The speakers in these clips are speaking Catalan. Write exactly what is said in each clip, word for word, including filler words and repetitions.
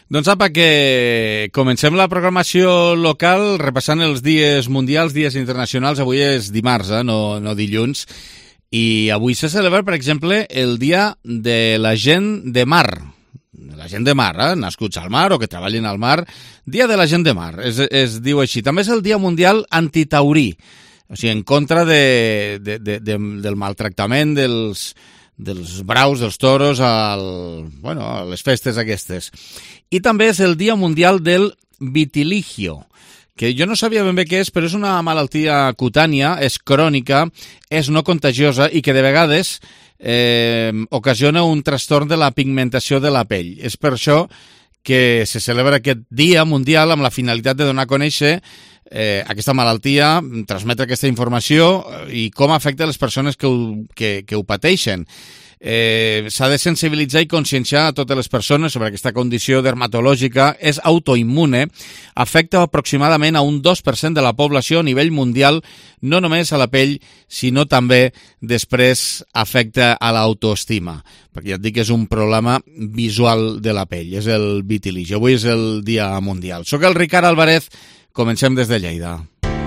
Doncs apa, que comencem la programació local repassant els dies mundials, dies internacionals. Avui és dimarts, eh? no, no dilluns. I avui se celebra, per exemple, el dia de la gent de mar. La gent de mar, eh? nascuts al mar o que treballen al mar. Dia de la gent de mar, es, es diu així. També és el dia mundial antitaurí, o sigui, en contra de, de, de, de, del maltractament dels... dels braus, dels toros, al, bueno, a les festes aquestes. I també és el Dia Mundial del Vitiligio, que jo no sabia ben bé què és, però és una malaltia cutània, és crònica, és no contagiosa i que de vegades eh, ocasiona un trastorn de la pigmentació de la pell. És per això que se celebra aquest Dia Mundial amb la finalitat de donar a conèixer eh, aquesta malaltia, transmetre aquesta informació i com afecta les persones que ho, que, que ho pateixen. Eh, s'ha de sensibilitzar i conscienciar a totes les persones sobre aquesta condició dermatològica. És autoimmune, afecta aproximadament a un dos per cent de la població a nivell mundial, no només a la pell, sinó també després afecta a l'autoestima, perquè ja et dic que és un problema visual de la pell, és el vitiligo. Avui és el Dia Mundial. Soc el Ricard Álvarez, comencem des de Lleida.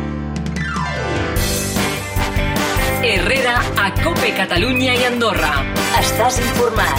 Herrera a Cope Catalunya i Andorra. Estàs informat.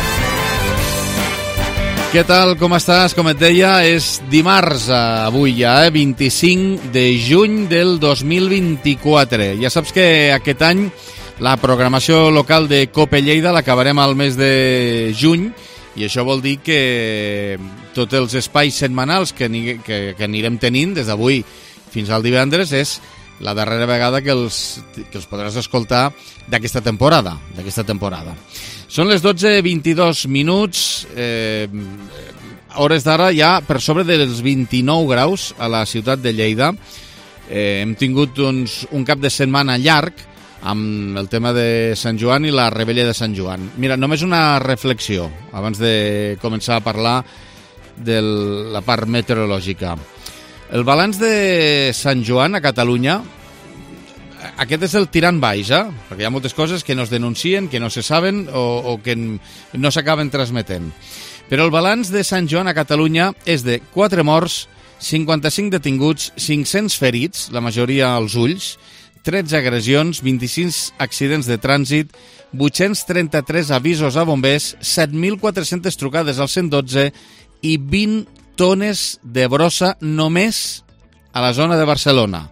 Què tal, com estàs? Com et deia, és dimarts avui ja, eh? vint-i-cinc de juny del dos mil vint-i-quatre. Ja saps que aquest any la programació local de Cope Lleida l'acabarem al mes de juny, i això vol dir que tots els espais setmanals que, que, que anirem tenint des d'avui fins al divendres és la darrera vegada que els, que els podràs escoltar d'aquesta temporada, d'aquesta temporada. Són les dotze vint-i-dos minuts, eh, hores d'ara ja per sobre dels vint-i-nou graus a la ciutat de Lleida. Eh, hem tingut doncs, un cap de setmana llarg amb el tema de Sant Joan i la Rebella de Sant Joan. Mira, només una reflexió abans de començar a parlar de la part meteorològica. El balanç de Sant Joan a Catalunya, aquest és el tirant baix, eh? perquè hi ha moltes coses que no es denuncien, que no se saben o, o que no s'acaben transmetent. Però el balanç de Sant Joan a Catalunya és de quatre morts, cinquanta-cinc detinguts, cinc-cents ferits, la majoria als ulls, tretze agressions, vint-i-sis accidents de trànsit, vuit-cents trenta-tres avisos a bombers, set mil quatre-centes trucades al cent dotze i vint tones de brossa només a la zona de Barcelona.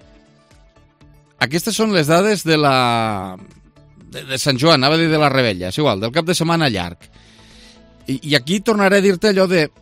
Aquestes són les dades de la de, de Sant Joan, anava a dir de la Rebella, és igual, del cap de setmana llarg. I, i aquí tornaré a dir-te allò de...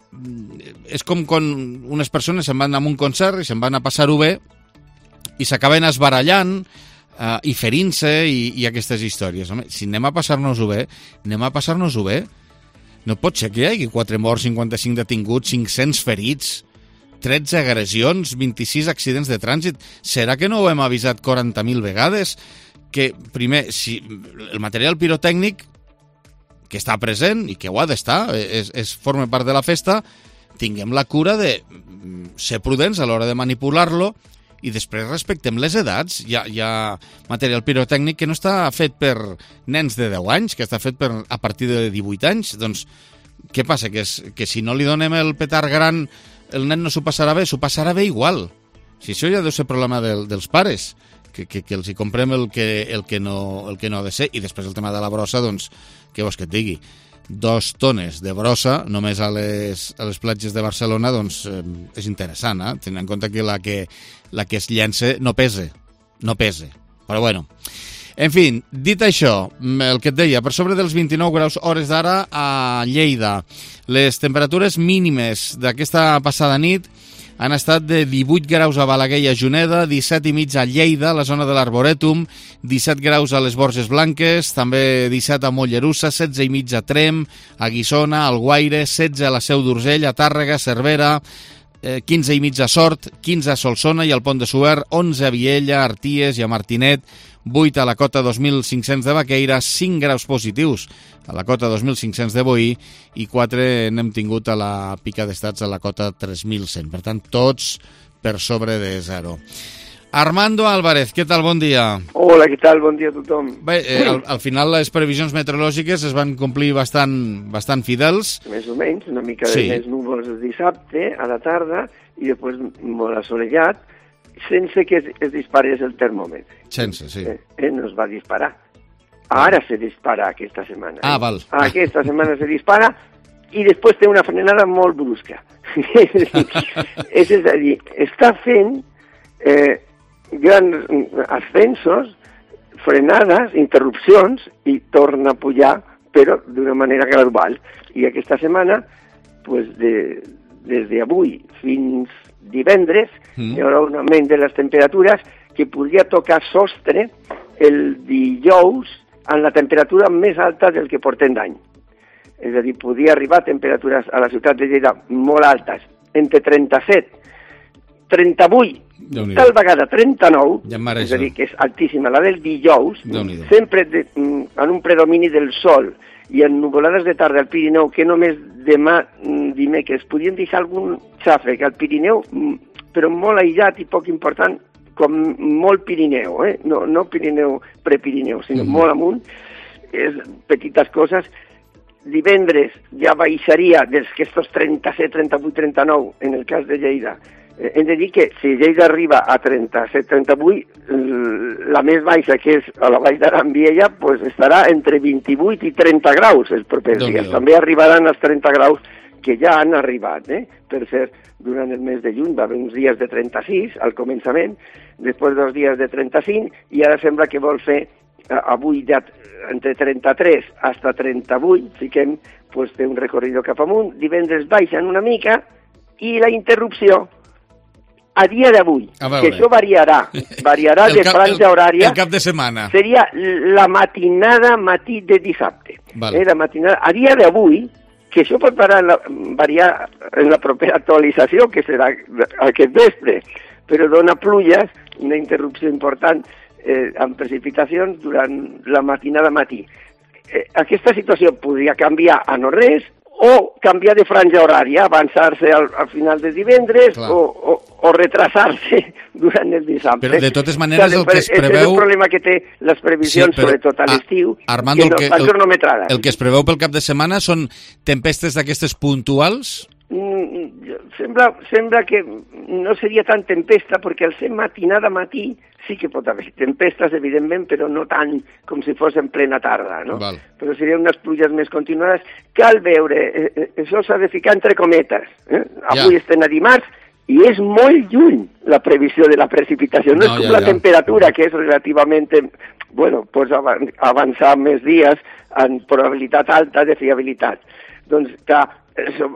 És com quan unes persones se'n van a un concert i se'n van a passar-ho bé i s'acaben esbarallant uh, i ferint-se i, i aquestes històries. Home, si anem a passar-nos-ho bé, anem a passar-nos-ho bé. No pot ser que hi hagi quatre morts, cinquanta-cinc detinguts, cinc-cents ferits, tretze agressions, vint-i-sis accidents de trànsit. Serà que no ho hem avisat quaranta mil vegades? Que, primer, si el material pirotècnic que està present i que ho ha d'estar, és, és, forma part de la festa, tinguem la cura de ser prudents a l'hora de manipular-lo i després respectem les edats. Hi ha, hi ha material pirotècnic que no està fet per nens de deu anys, que està fet per, a partir de divuit anys. Doncs què passa? Que, és, que si no li donem el petard gran, el nen no s'ho passarà bé? S'ho passarà bé igual. Si això ja deu ser problema del, dels pares, que, que, que els hi comprem el que, el, que no, el que no ha de ser. I després el tema de la brossa, doncs, què vols que et digui? Dos tones de brossa només a les, a les platges de Barcelona, doncs eh, és interessant, eh? tenint en compte que la que, la que es llença no pese, no pese. Però bueno, en fi, dit això, el que et deia, per sobre dels vint-i-nou graus hores d'ara a Lleida. Les temperatures mínimes d'aquesta passada nit han estat de divuit graus a Balaguer i a Juneda, disset i mig a Lleida, a la zona de l'Arborètum, disset graus a les Borges Blanques, també disset a Mollerussa, setze i mig a Trem, a Guissona, a Alguaire, setze a la Seu d'Urgell, a Tàrrega, Cervera, eh, quinze i mig a Sort, quinze a Solsona i al Pont de Suert, onze a Viella, a Arties i a Martinet, vuit a la cota dos mil cinc-cents de Baqueira, cinc graus positius a la cota dos mil cinc-cents de Boí i quatre n'hem tingut a la Pica d'Estats a la cota tres mil cent. Per tant, tots per sobre de zero. Armando Álvarez, què tal? Bon dia. Hola, què tal? Bon dia a tothom. Bé, eh, al, al final les previsions meteorològiques es van complir bastant, bastant fidels. Més o menys, una mica de Sí. més núvols el dissabte a la tarda i després molt assolellat, sense que es, es disparés el termòmetre. Sense, sí. Eh, eh, no es va disparar. Ara se dispara aquesta setmana. Ah, eh? val. Aquesta setmana se dispara i després té una frenada molt brusca. és, és a dir, està fent eh, grans ascensos, frenades, interrupcions, i torna a pujar, però d'una manera gradual. I aquesta setmana, pues de, des d'avui fins divendres, mm. hi haurà un augment de les temperatures que podria tocar sostre el dijous en la temperatura més alta del que portem d'any. És a dir, podria arribar a temperatures a la ciutat de Lleida molt altes, entre trenta-set, trenta-vuit, tal vegada trenta-nou, ja és a dir, que és altíssima, la del dijous, Déu-n'hi-do. sempre de, en un predomini del sol i en nuvolades de tarda al Pirineu, que només demà dimecres podien deixar algun xàfec al Pirineu, però molt aïllat i poc important, com molt Pirineu, eh? no, no Pirineu prepirineu, sinó mm. molt amunt, és petites coses. Divendres ja baixaria dels que estos trenta-set, trenta-vuit, trenta-nou, en el cas de Lleida. Eh, hem de dir que si Lleida arriba a trenta-set, trenta-vuit, la més baixa, que és a la Vall d'Aran Viella, pues estarà entre vint-i-vuit i trenta graus els propers Déu dies. Déu. També arribaran als trenta graus que ja han arribat. Eh? Per cert, durant el mes de juny va haver uns dies de trenta-sis al començament, després dos dies de trenta-cinc, i ara sembla que vol fer eh, avui ja entre trenta-tres fins a trenta-vuit, fiquem, pues, té un recorrido cap amunt, divendres baixen una mica, i la interrupció a dia d'avui, que això variarà, variarà de cap, franja el, horària, el cap de setmana. seria la matinada matí de dissabte. Vale. Eh, la matinada, a dia d'avui, que això pot variar en, la, variar en la propera actualització, que serà aquest vespre, però dona pluges, una interrupció important eh, amb precipitacions durant la matinada matí. Eh, aquesta situació podria canviar a no res, o canviar de franja horària, avançar-se al, al final de divendres o, o, o retrasar-se durant el dissabte. Però de totes maneres o sigui, el que es preveu... És el problema que té les previsions, sí, sobretot a l'estiu, Armando, que no el que, fan cronometrades. El que es preveu pel cap de setmana són tempestes d'aquestes puntuals? Mm, sembla, sembla que no seria tan tempesta, perquè al ser matinada matí sí que pot haver tempestes, evidentment, però no tant com si fos en plena tarda, no? Val. Però serien unes pluges més continuades. Cal veure, eh, això s'ha de ficar entre cometes. Eh? Avui ja. estem a dimarts i és molt lluny la previsió de la precipitació. No, no és com ja, la ja. temperatura, que és relativament... Bueno, pots avançar més dies en probabilitat alta de fiabilitat. Doncs, clar, això,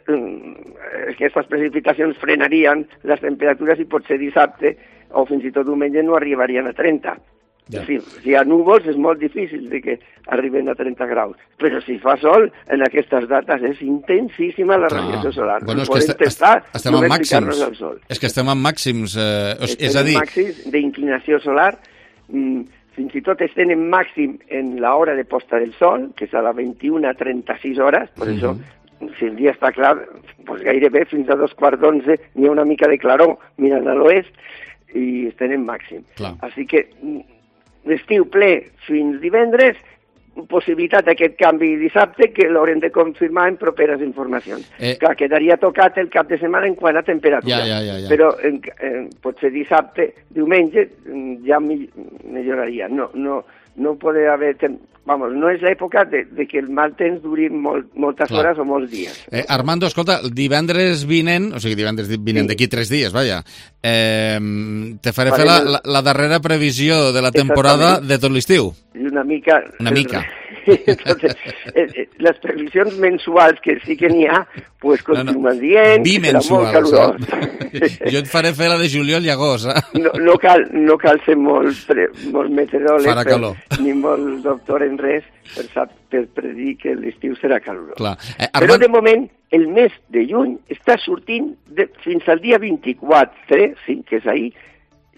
aquestes precipitacions frenarien les temperatures i potser dissabte o fins i tot diumenge no arribarien a trenta. Ja. En fi, si hi ha núvols és molt difícil de que arriben a trenta graus. Però si fa sol, en aquestes dates és intensíssima la radiació solar. Bueno, és podem que testar, estem en màxims. Al sol. És que estem en màxims. Eh, és, estem és a dir... en màxims d'inclinació solar. Mm, fins i tot estem en màxim en l'hora de posta del sol, que és a les vint-i-una a trenta-sis hores, per uh-huh. això si el dia està clar, doncs gairebé fins a dos quarts d'onze n'hi ha una mica de claror mirant a l'oest i estem en màxim. Clar. Així que l'estiu ple fins divendres, possibilitat d'aquest canvi dissabte que l'haurem de confirmar en properes informacions. Eh... Clar, quedaria tocat el cap de setmana en quant a temperatura. Ja, ja, ja, ja. Però en, en, potser dissabte, diumenge, ja milloraria. No, no, no poder haver... Vamos, no és l'època de, de que el mal temps duri molt, moltes Clar. hores o molts dies. Eh, Armando, escolta, divendres vinent, o sigui, divendres vinent sí. d'aquí tres dies, vaja, eh, te faré vale, fer la, la, la darrera previsió de la temporada de tot l'estiu. I una mica... Una mica. Entonces, eh, les previsions mensuals que sí que n'hi ha, pues continuen no, no. dient que serà molt calorós. Eh? Jo et faré fer la de juliol i agost. Eh? No, no, cal, no cal ser molt, pre, molt meteoròleg per, ni molt doctor en res per, sap, per predir que l'estiu serà calorós. Clar. Eh, Armand... Però de moment el mes de juny està sortint de, fins al dia vint-i-quatre, sí, que és ahir,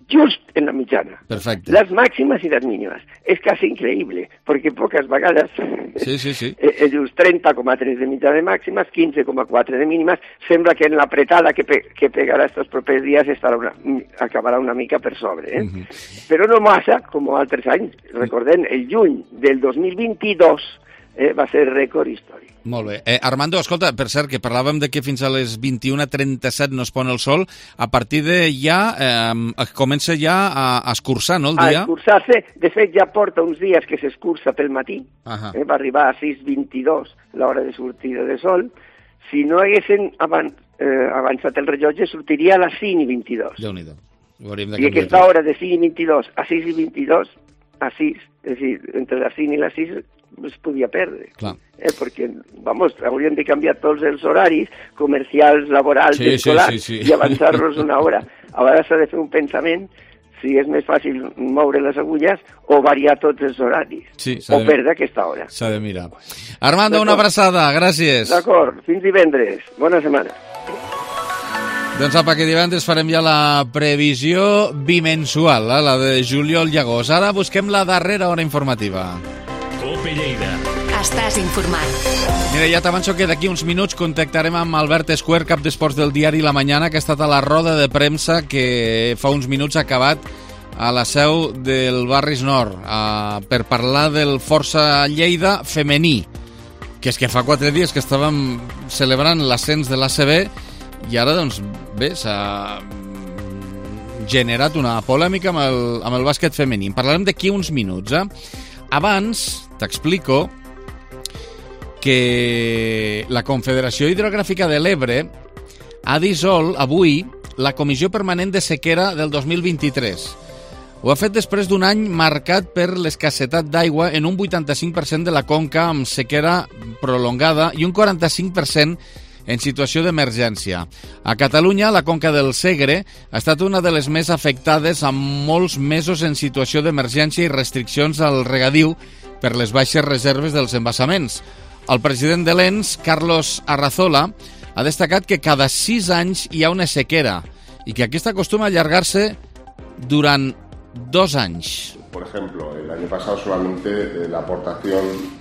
just en la mitjana. Perfecte. Las máximas y las mínimas. Es casi increíble, porque pocas vegades sí, sí, sí. eh, dius trenta coma tres de mitjà de màximes, quinze coma quatre de mínimes. Sembla que en l'apretada que, pe que pegarà estos propers dies estarà una, acabarà una mica per sobre. Eh? Uh-huh. Però no massa, com altres anys. Recordem, el juny del dos mil vint-i-dos eh, va ser rècord històric. Molt bé. Eh, Armando, escolta, per cert, que parlàvem de que fins a les vint-i-una trenta-set no es pon el sol, a partir de ja eh, comença ja a, a escurçar, no, el dia? A escurçar-se. De fet, ja porta uns dies que s'escurça pel matí. Uh-huh. eh, va arribar a sis vint-i-dos l'hora de sortida de sol. Si no haguessin avan eh, avançat el rellotge, sortiria a les cinc i vint-i-dos. Déu-n'hi-do. I aquesta hora de cinc i vint-i-dos a sis i vint-i-dos, a sis, és a dir, entre les cinc i les sis es podia perdre. Clar. Eh, perquè, vamos, hauríem de canviar tots els horaris comercials, laborals, sí, escolars, sí, sí, sí. i avançar-los una hora. A vegades s'ha de fer un pensament si és més fàcil moure les agulles o variar tots els horaris. Sí, o de... perdre aquesta hora. S'ha de mirar. Armando, una abraçada. Gràcies. D'acord. Fins divendres. Bona setmana. Doncs apa, que divendres farem ja la previsió bimensual, eh? La de juliol i agost. Ara busquem la darrera hora informativa. Cope Lleida. Estàs informat. Mira, ja t'avanço que d'aquí uns minuts contactarem amb Albert Escuer, cap d'esports del diari La Mañana, que ha estat a la roda de premsa que fa uns minuts ha acabat a la seu del Barris Nord, uh, per parlar del Força Lleida femení, que és que fa quatre dies que estàvem celebrant l'ascens de l'A C B i ara, doncs, bé, s'ha generat una polèmica amb el, amb el bàsquet femení. En parlarem d'aquí uns minuts, eh? Abans, t'explico que la Confederació Hidrogràfica de l'Ebre ha dissolt avui la Comissió Permanent de Sequera del dos mil vint-i-tres. Ho ha fet després d'un any marcat per l'escassetat d'aigua en un vuitanta-cinc per cent de la conca amb sequera prolongada i un quaranta-cinc per cent en situació d'emergència. A Catalunya, la conca del Segre ha estat una de les més afectades amb molts mesos en situació d'emergència i restriccions al regadiu per les baixes reserves dels embassaments. El president de l'E N S, Carlos Arrazola, ha destacat que cada sis anys hi ha una sequera i que aquesta acostuma a allargar-se durant dos anys. Por ejemplo, el año pasado solamente eh, la aportación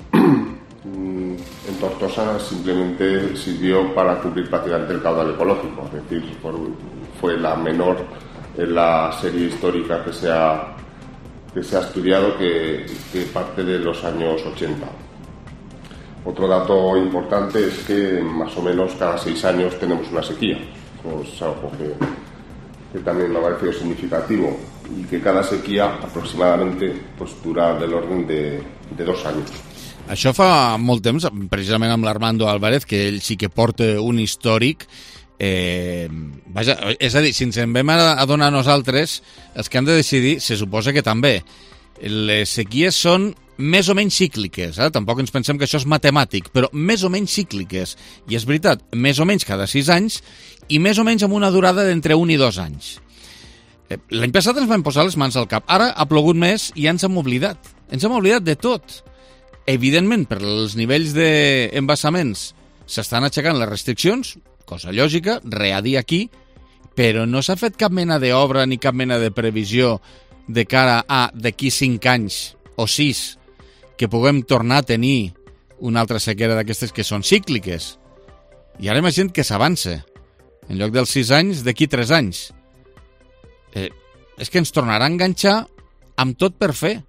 en Tortosa simplemente sirvió para cubrir prácticamente el caudal ecológico, es decir, por, fue la menor en la serie histórica que se ha, que se ha estudiado, que, que parte de los años ochenta. Otro dato importante es que más o menos cada seis años tenemos una sequía, es algo que, que también me ha parecido significativo, y que cada sequía aproximadamente pues, dura del orden de, de dos años. Això fa molt temps, precisament amb l'Armando Álvarez, que ell sí que porta un històric. Eh, vaja, és a dir, si ens en vam a donar nosaltres, els que han de decidir, se suposa que també. Les sequies són més o menys cícliques, eh? Tampoc ens pensem que això és matemàtic, però més o menys cícliques. I és veritat, més o menys cada sis anys i més o menys amb una durada d'entre un i dos anys. Eh, L'any passat ens vam posar les mans al cap. Ara ha plogut més i ja ens hem oblidat. Ens hem oblidat de tot. Evidentment, per els nivells d'embassaments s'estan aixecant les restriccions, cosa lògica, re a dir aquí, però no s'ha fet cap mena d'obra ni cap mena de previsió de cara a d'aquí cinc anys o sis que puguem tornar a tenir una altra sequera d'aquestes que són cícliques. I ara imagina't que s'avança. En lloc dels sis anys, d'aquí tres anys. Eh, és que ens tornarà a enganxar amb tot per fer.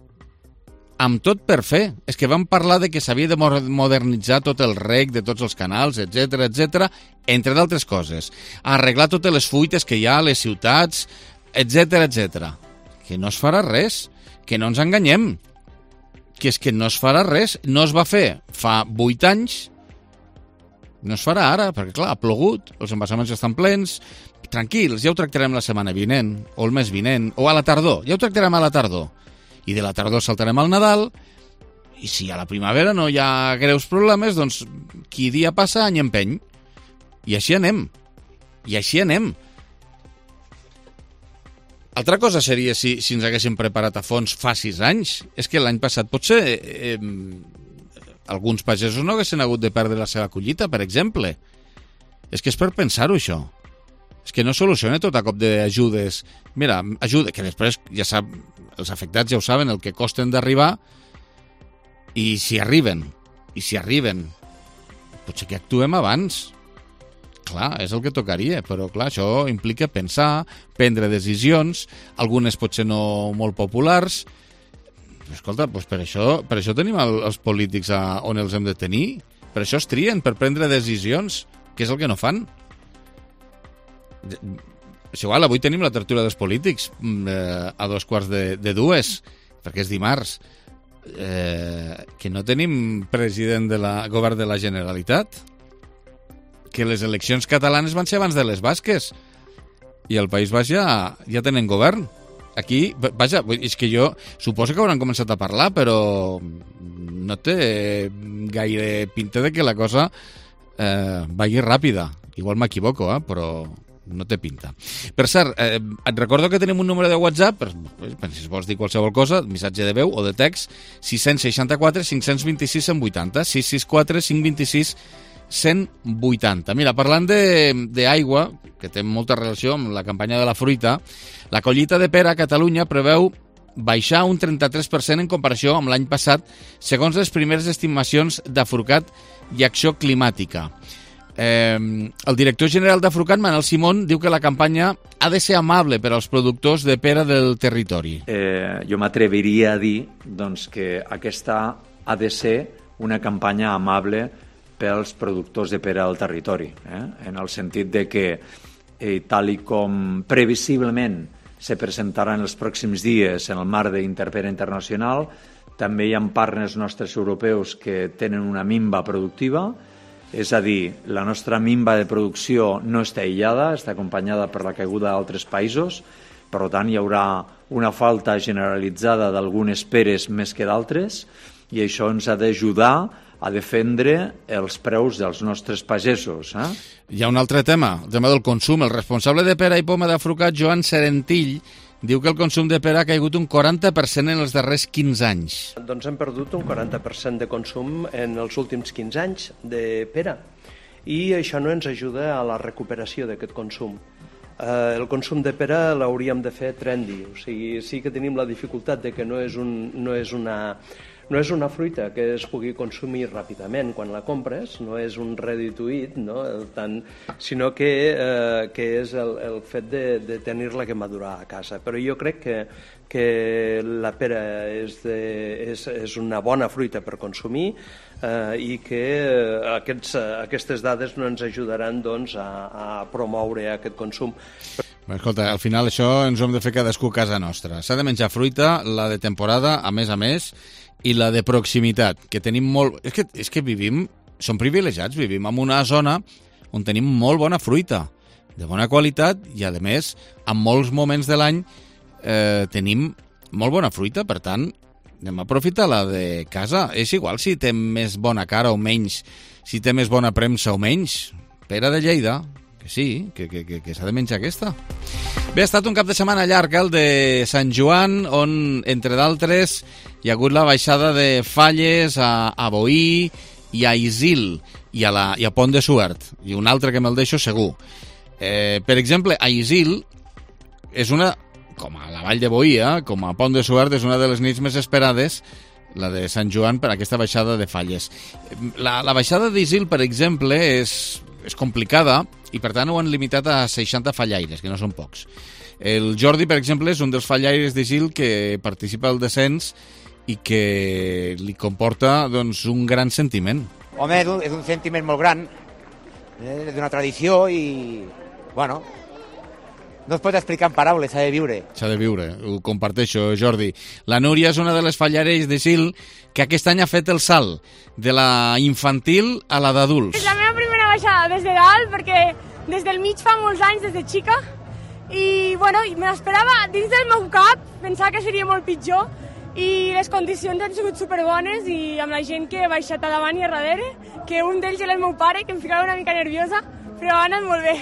Amb tot per fer. És que vam parlar de que s'havia de modernitzar tot el reg de tots els canals, etcètera, etcètera, entre d'altres coses. Arreglar totes les fuites que hi ha a les ciutats, etcètera, etcètera. Que no es farà res. Que no ens enganyem. Que és que no es farà res. No es va fer fa vuit anys. No es farà ara, perquè clar, ha plogut, els embassaments estan plens. Tranquils, ja ho tractarem la setmana vinent, o el mes vinent, o a la tardor. Ja ho tractarem a la tardor. I de la tardor saltarem al Nadal, i si a la primavera no hi ha greus problemes, doncs qui dia passa any empeny. I així anem. I així anem. Altra cosa seria si, si ens haguéssim preparat a fons fa sis anys. És que l'any passat potser eh, eh, alguns pagesos no haguessin hagut de perdre la seva collita, per exemple. És que és per pensar-ho, això. És que no soluciona tot a cop d'ajudes. Mira, ajuda, que després ja sap, els afectats ja ho saben, el que costen d'arribar, i si arriben, i si arriben, potser que actuem abans. Clar, és el que tocaria, però clar, això implica pensar, prendre decisions, algunes potser no molt populars. Però, escolta, doncs per això, per això tenim el, els polítics a, on els hem de tenir. Per això es trien, per prendre decisions, que és el que no fan. És igual, avui tenim la tertúlia dels polítics eh, a dos quarts de, de dues, perquè és dimarts. Eh, que no tenim president de la govern de la Generalitat, que les eleccions catalanes van ser abans de les basques i al País Baix ja, ja tenen govern. Aquí, vaja, és que jo suposo que hauran començat a parlar, però no té gaire pinta de que la cosa eh, vagi ràpida. Igual m'equivoco, eh, però no té pinta. Per cert, eh, et recordo que tenim un número de WhatsApp, per, per si vols dir qualsevol cosa, missatge de veu o de text, sis seixanta quatre cinc dos sis cent vuitanta, sis sis quatre cinc dos sis cent vuitanta. Mira, parlant d'aigua, que té molta relació amb la campanya de la fruita, la collita de pera a Catalunya preveu baixar un trenta-tres per cent en comparació amb l'any passat, segons les primeres estimacions d'Afrucat i Acció Climàtica. Eh, el director general d'Afrucat, Manel Simón, diu que la campanya ha de ser amable per als productors de pera del territori. Eh, jo m'atreviria a dir doncs, que aquesta ha de ser una campanya amable pels productors de pera del territori, eh? En el sentit de que, eh, tal i com previsiblement se presentarà en els pròxims dies en el marc d'Interpera Internacional, també hi ha partners nostres europeus que tenen una minva productiva. És a dir, la nostra minva de producció no està aïllada, està acompanyada per la caiguda d'altres països, per tant hi haurà una falta generalitzada d'algunes peres més que d'altres, i això ens ha d'ajudar a defendre els preus dels nostres pagesos. Eh? Hi ha un altre tema, el tema del consum. El responsable de pera i poma d'Afrucat, Joan Serentill, diu que el consum de pera ha caigut un quaranta per cent en els darrers quinze anys. Doncs hem perdut un quaranta per cent de consum en els últims quinze anys de pera, i això no ens ajuda a la recuperació d'aquest consum. Eh, el consum de pera l'hauríem de fer trendy, o sigui, sí que tenim la dificultat de que no és, un, no és una... No és una fruita que es pugui consumir ràpidament quan la compres, no és un ready to eat, no? Tant, sinó que, eh, que és el, el fet de, de tenir-la que madurar a casa. Però jo crec que, que la pera és, de, és, és una bona fruita per consumir eh, i que aquests, aquestes dades no ens ajudaran doncs, a, a promoure aquest consum. Escolta, al final això ens ho hem de fer cadascú a casa nostra. S'ha de menjar fruita, la de temporada, a més a més, i la de proximitat, que tenim molt... És que, és que vivim, som privilegiats, vivim en una zona on tenim molt bona fruita, de bona qualitat, i a més, en molts moments de l'any eh, tenim molt bona fruita, per tant, anem a aprofitar la de casa. És igual si té més bona cara o menys, si té més bona premsa o menys. Pera de Lleida, que sí, que, que, que, que s'ha de menjar aquesta. Bé, ha estat un cap de setmana llarg, el de Sant Joan, on, entre d'altres, hi ha hagut la baixada de Falles a, a Boí i a Isil i a, la, i a Pont de Suert, i un altre que me'l deixo segur. Eh, per exemple, a Isil és una, com a la Vall de Boí, eh, com a Pont de Suert, és una de les nits més esperades, la de Sant Joan, per aquesta baixada de Falles. La, la baixada d'Isil, per exemple, és, és complicada, i per tant ho han limitat a seixanta fallaires, que no són pocs. El Jordi, per exemple, és un dels fallaires d'Isil que participa al descens i que li comporta doncs, un gran sentiment. Home, és un, és un sentiment molt gran, eh, d'una tradició i, bueno, no es pot explicar en paraules, s'ha de viure. S'ha de viure, ho comparteixo, Jordi. La Núria és una de les fallaires d'Isil que aquest any ha fet el salt de la infantil a la d'adults. És la meva primera baixada des de dalt, perquè des del mig fa molts anys, des de xica, i bueno, me l'esperava dins del meu cap, pensava que seria molt pitjor, i les condicions han sigut superbones, i amb la gent que he baixat a davant i a darrere, que un d'ells era el meu pare, que em ficava una mica nerviosa, però ha anat molt bé.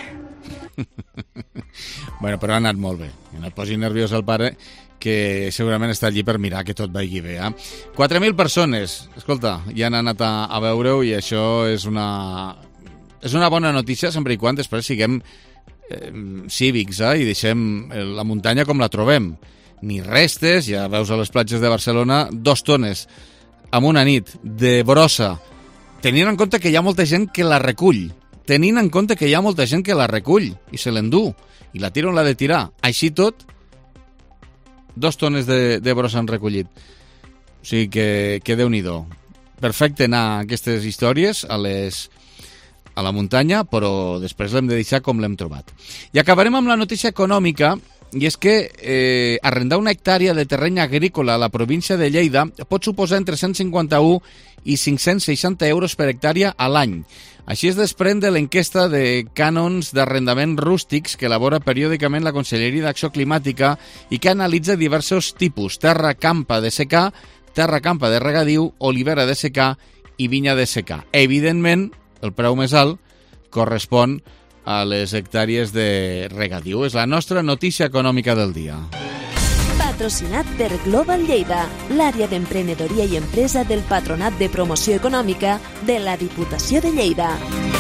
Bueno, però ha anat molt bé. No et posi nerviós el pare, que segurament està allí per mirar que tot vagi bé. Eh? quatre mil persones, escolta, ja han anat a, a veure-ho, i això és una, és una bona notícia, sempre i quan després siguem eh, cívics, eh, i deixem la muntanya com la trobem. Ni restes, ja veus a les platges de Barcelona, dos tones en una nit de brossa, tenint en compte que hi ha molta gent que la recull, tenint en compte que hi ha molta gent que la recull i se l'endú, i la tira on l'ha de tirar. Així tot, dos tones de, de brossa han recollit. O sigui que, que Déu-n'hi-do. Perfecte anar a aquestes històries a les a la muntanya, però després l'hem de deixar com l'hem trobat. I acabarem amb la notícia econòmica, i és que eh, arrendar una hectàrea de terreny agrícola a la província de Lleida pot suposar entre cent cinquanta-un i cinc-cents seixanta euros per hectàrea a l'any. Així es desprèn de l'enquesta de cànons d'arrendament rústics que elabora periòdicament la Conselleria d'Acció Climàtica i que analitza diversos tipus: terra campa de secà, terra campa de regadiu, olivera de secà i vinya de secà. Evidentment, el preu més alt correspon a les hectàrees de regadiu. És la nostra notícia econòmica del dia. Patrocinat per Global Lleida, l'àrea d'emprenedoria i empresa del Patronat de Promoció Econòmica de la Diputació de Lleida.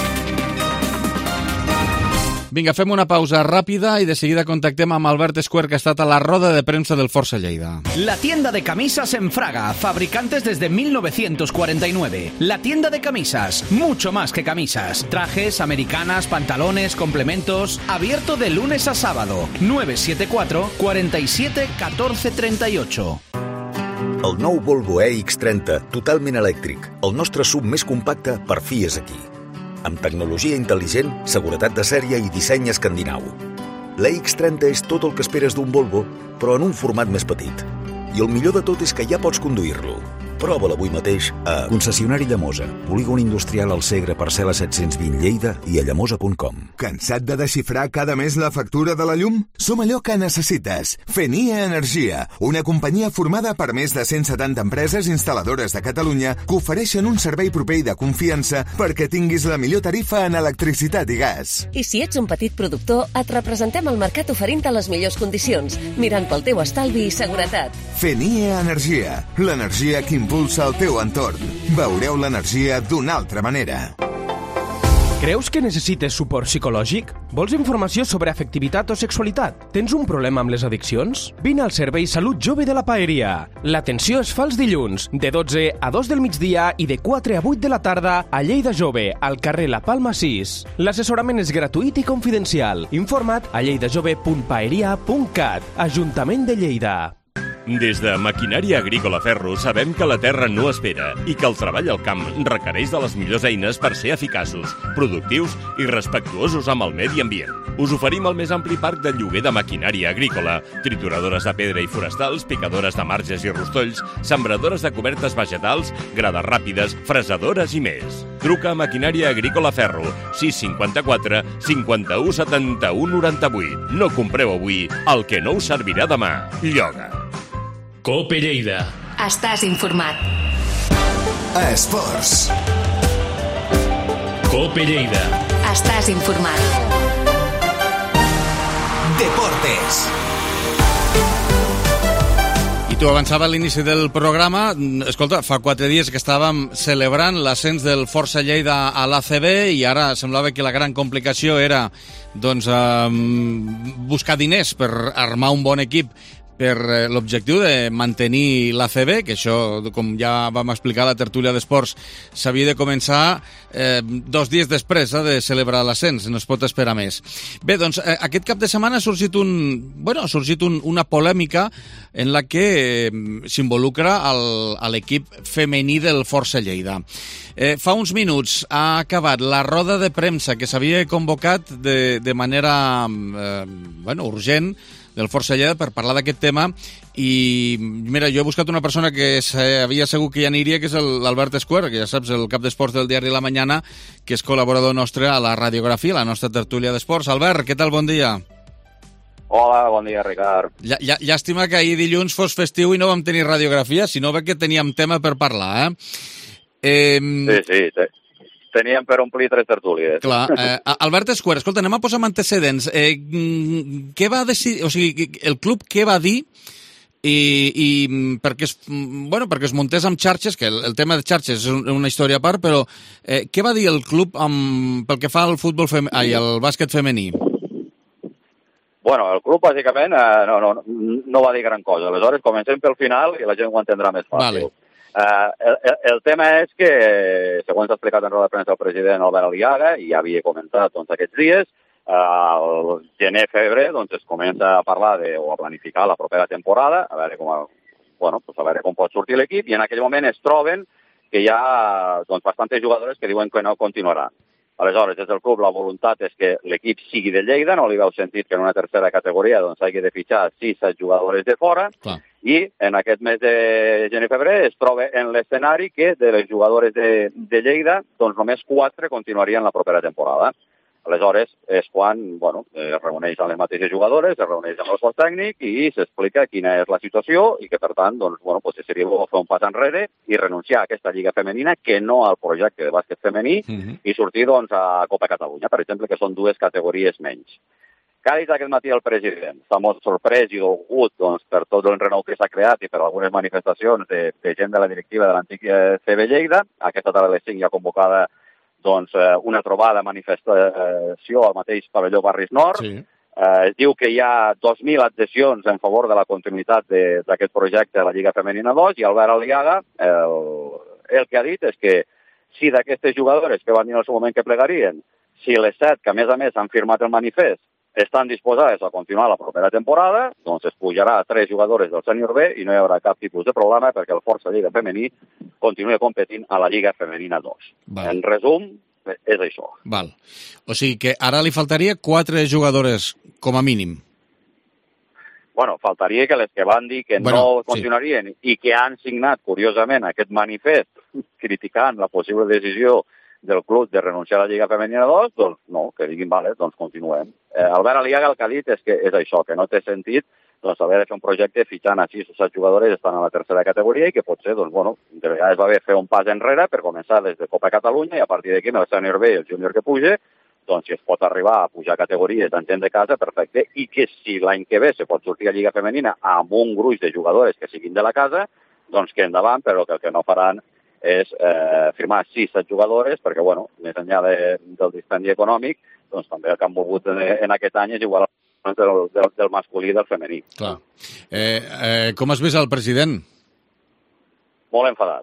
Vinga, fem una pausa ràpida i de seguida contactem amb Albert Escuer, que ha estat a la roda de premsa del Força Lleida. La tienda de camisas en Fraga, fabricantes desde mil novecientos cuarenta y nueve. La tienda de camisas, mucho más que camisas. Trajes, americanas, pantalones, complementos. Abierto de lunes a sábado. nueve siete cuatro, cuatro siete, uno cuatro tres ocho. El nou Volvo E X trenta, totalment elèctric. El nostre sub més compacte per fi és aquí. Amb tecnologia intel·ligent, seguretat de sèrie i disseny escandinau. L'E X trenta és tot el que esperes d'un Volvo, però en un format més petit. I el millor de tot és que ja pots conduir-lo. Prova-la avui mateix a Concessionari Llamosa, Polígon Industrial al Segre, parcel·la set-cents vint Lleida i a llamosa punt com. Cansat de desxifrar cada mes la factura de la llum? Som allò que necessites. Fenia Energia, una companyia formada per més de cent setanta empreses instal·ladores de Catalunya que ofereixen un servei proper i de confiança perquè tinguis la millor tarifa en electricitat i gas. I si ets un petit productor, et representem al mercat oferint-te les millors condicions, mirant pel teu estalvi i seguretat. Fenia Energia, l'energia que impulsa el teu entorn. Veureu l'energia d'una altra manera. Creus que necessites suport psicològic? Vols informació sobre afectivitat o sexualitat? Tens un problema amb les addiccions? Vine al Servei Salut Jove de la Paeria. L'atenció es fa els dilluns, de dotze a dos del migdia i de quatre a vuit de la tarda a Lleida Jove, al carrer La Palma sis. L'assessorament és gratuït i confidencial. Informa't a lleidajove punt paeria punt cat. Ajuntament de Lleida. Des de Maquinària Agrícola Ferro sabem que la terra no espera i que el treball al camp requereix de les millors eines per ser eficaços, productius i respectuosos amb el medi ambient. Us oferim el més ampli parc de lloguer de maquinària agrícola, trituradores de pedra i forestals, picadores de marges i rostolls, sembradores de cobertes vegetals, grades ràpides, fresadores i més. Truca a Maquinària Agrícola Ferro, sis cinquanta-quatre, cinquanta-u, setanta-u, noranta-vuit. No compreu avui el que no us servirà demà. Lloga. Cope Lleida. Estàs informat. Esports. Cope Lleida. Estàs informat. Deportes. I tu avançava a l'inici del programa. Escolta, fa quatre dies que estàvem celebrant l'ascens del Força Lleida a l'A C B i ara semblava que la gran complicació era doncs, eh, buscar diners per armar un bon equip per l'objectiu de mantenir l'A C B, que això, com ja vam explicar a la tertúlia d'esports, s'havia de començar eh, dos dies després eh, de celebrar l'ascens, no es pot esperar més. Bé, doncs, eh, aquest cap de setmana ha sorgit, un, bueno, ha sorgit un, una polèmica en la que eh, s'involucra l'equip femení del Força Lleida. Eh, fa uns minuts ha acabat la roda de premsa que s'havia convocat de, de manera eh, bueno, urgent del Força Lleida per parlar d'aquest tema i mira, jo he buscat una persona que havia segur que ja aniria, que és l'Albert Escuer, que ja saps, el cap d'esports del diari La Mañana, que és col·laborador nostre a la radiografia, la nostra tertúlia d'esports. Albert, què tal? Bon dia. Hola, bon dia, Ricard. Llà, llà, llàstima que ahir dilluns fos festiu i no vam tenir radiografia, si no ve que teníem tema per parlar, eh? eh... Sí, sí, sí. Teníem per omplir tres tertúlies. Clar. Eh, Albert Escuer, escolta, anem a posar antecedents. Eh, què va decidir, o sigui, el club què va dir i, i perquè, es, bueno, perquè es muntés amb xarxes, que el, el tema de xarxes és una història a part, però eh, què va dir el club amb, pel que fa al futbol fem, ai, al bàsquet femení? Bueno, el club, bàsicament, eh, no, no, no va dir gran cosa. Aleshores, comencem pel final i la gent ho entendrà més fàcil. Vale. Uh, el, el tema és que, segons ha explicat en roda de premsa el president Albert Aliaga, i ja havia comentat doncs, aquests dies, uh, el gener-febrer doncs, es comença a parlar de, o a planificar la propera temporada, a veure com, a, bueno, pues a veure com pot sortir l'equip, i en aquell moment es troben que hi ha doncs, bastantes jugadores que diuen que no continuaran. Aleshores, des del club la voluntat és que l'equip sigui de Lleida, no li veu sentit que en una tercera categoria doncs, hagi de fitxar sis set jugadores de fora, clar. I en aquest mes de gener-febrer es troba en l'escenari que de les jugadores de, de Lleida doncs només quatre continuarien la propera temporada. Aleshores és quan bueno, es reuneix amb les mateixes jugadores, es reuneix amb el cos tècnic i s'explica quina és la situació i que, per tant, doncs, bueno, pues seria bo fer un pas enrere i renunciar a aquesta lliga femenina que no al projecte de bàsquet femení uh-huh. i sortir doncs, a Copa Catalunya, per exemple, que són dues categories menys. Que ha dit aquest matí el president, està molt sorprès i dolgut doncs, per tot el renou que s'ha creat i per algunes manifestacions de, de gent de la directiva de l'antic C B Lleida. Aquesta tarda a les cinc hi ha convocada doncs, una trobada, manifestació al mateix pavelló Barris Nord. Sí. Eh, es diu que hi ha dos mil adhesions en favor de la continuïtat d'aquest projecte a la Lliga Femenina dos i Albert Aliaga el, el que ha dit és que si d'aquestes jugadores que van dir en el seu moment que plegarien, si les set que a més a més han firmat el manifest estan disposades a continuar la propera temporada, doncs es pujarà a tres jugadores del sènior B i no hi haurà cap tipus de problema perquè el Força Lleida Femení continuï competint a la Lliga Femenina dos. Val. En resum, és això. Val. O sigui que ara li faltaria quatre jugadores com a mínim. Bueno, faltaria que les que van dir que bueno, no continuarien sí. i que han signat, curiosament, aquest manifest criticant la possible decisió del club de renunciar a la Lliga Femenina dos, doncs no, que diguin, vale, doncs continuem. Eh, Albert Aliaga el que ha dit és que és això, que no té sentit doncs, haver de fer un projecte fitxant a sis o set jugadores estan a la tercera categoria i que potser, doncs, bueno, de vegades va haver fer un pas enrere per començar des de Copa Catalunya i a partir d'aquí, amb el sènior B i el júnior que puja, doncs si es pot arribar a pujar categories en gent de casa, perfecte, i que si l'any que ve se pot sortir a Lliga Femenina amb un gruix de jugadores que siguin de la casa, doncs que endavant, però que el que no faran és eh, firmar sis set jugadores, perquè, bueno, més enllà de, del dispendi econòmic, doncs també el que han volgut en, en aquest any és igual del, del, del masculí i del femení. Clar. Eh, eh, com has vist el president? Molt enfadat.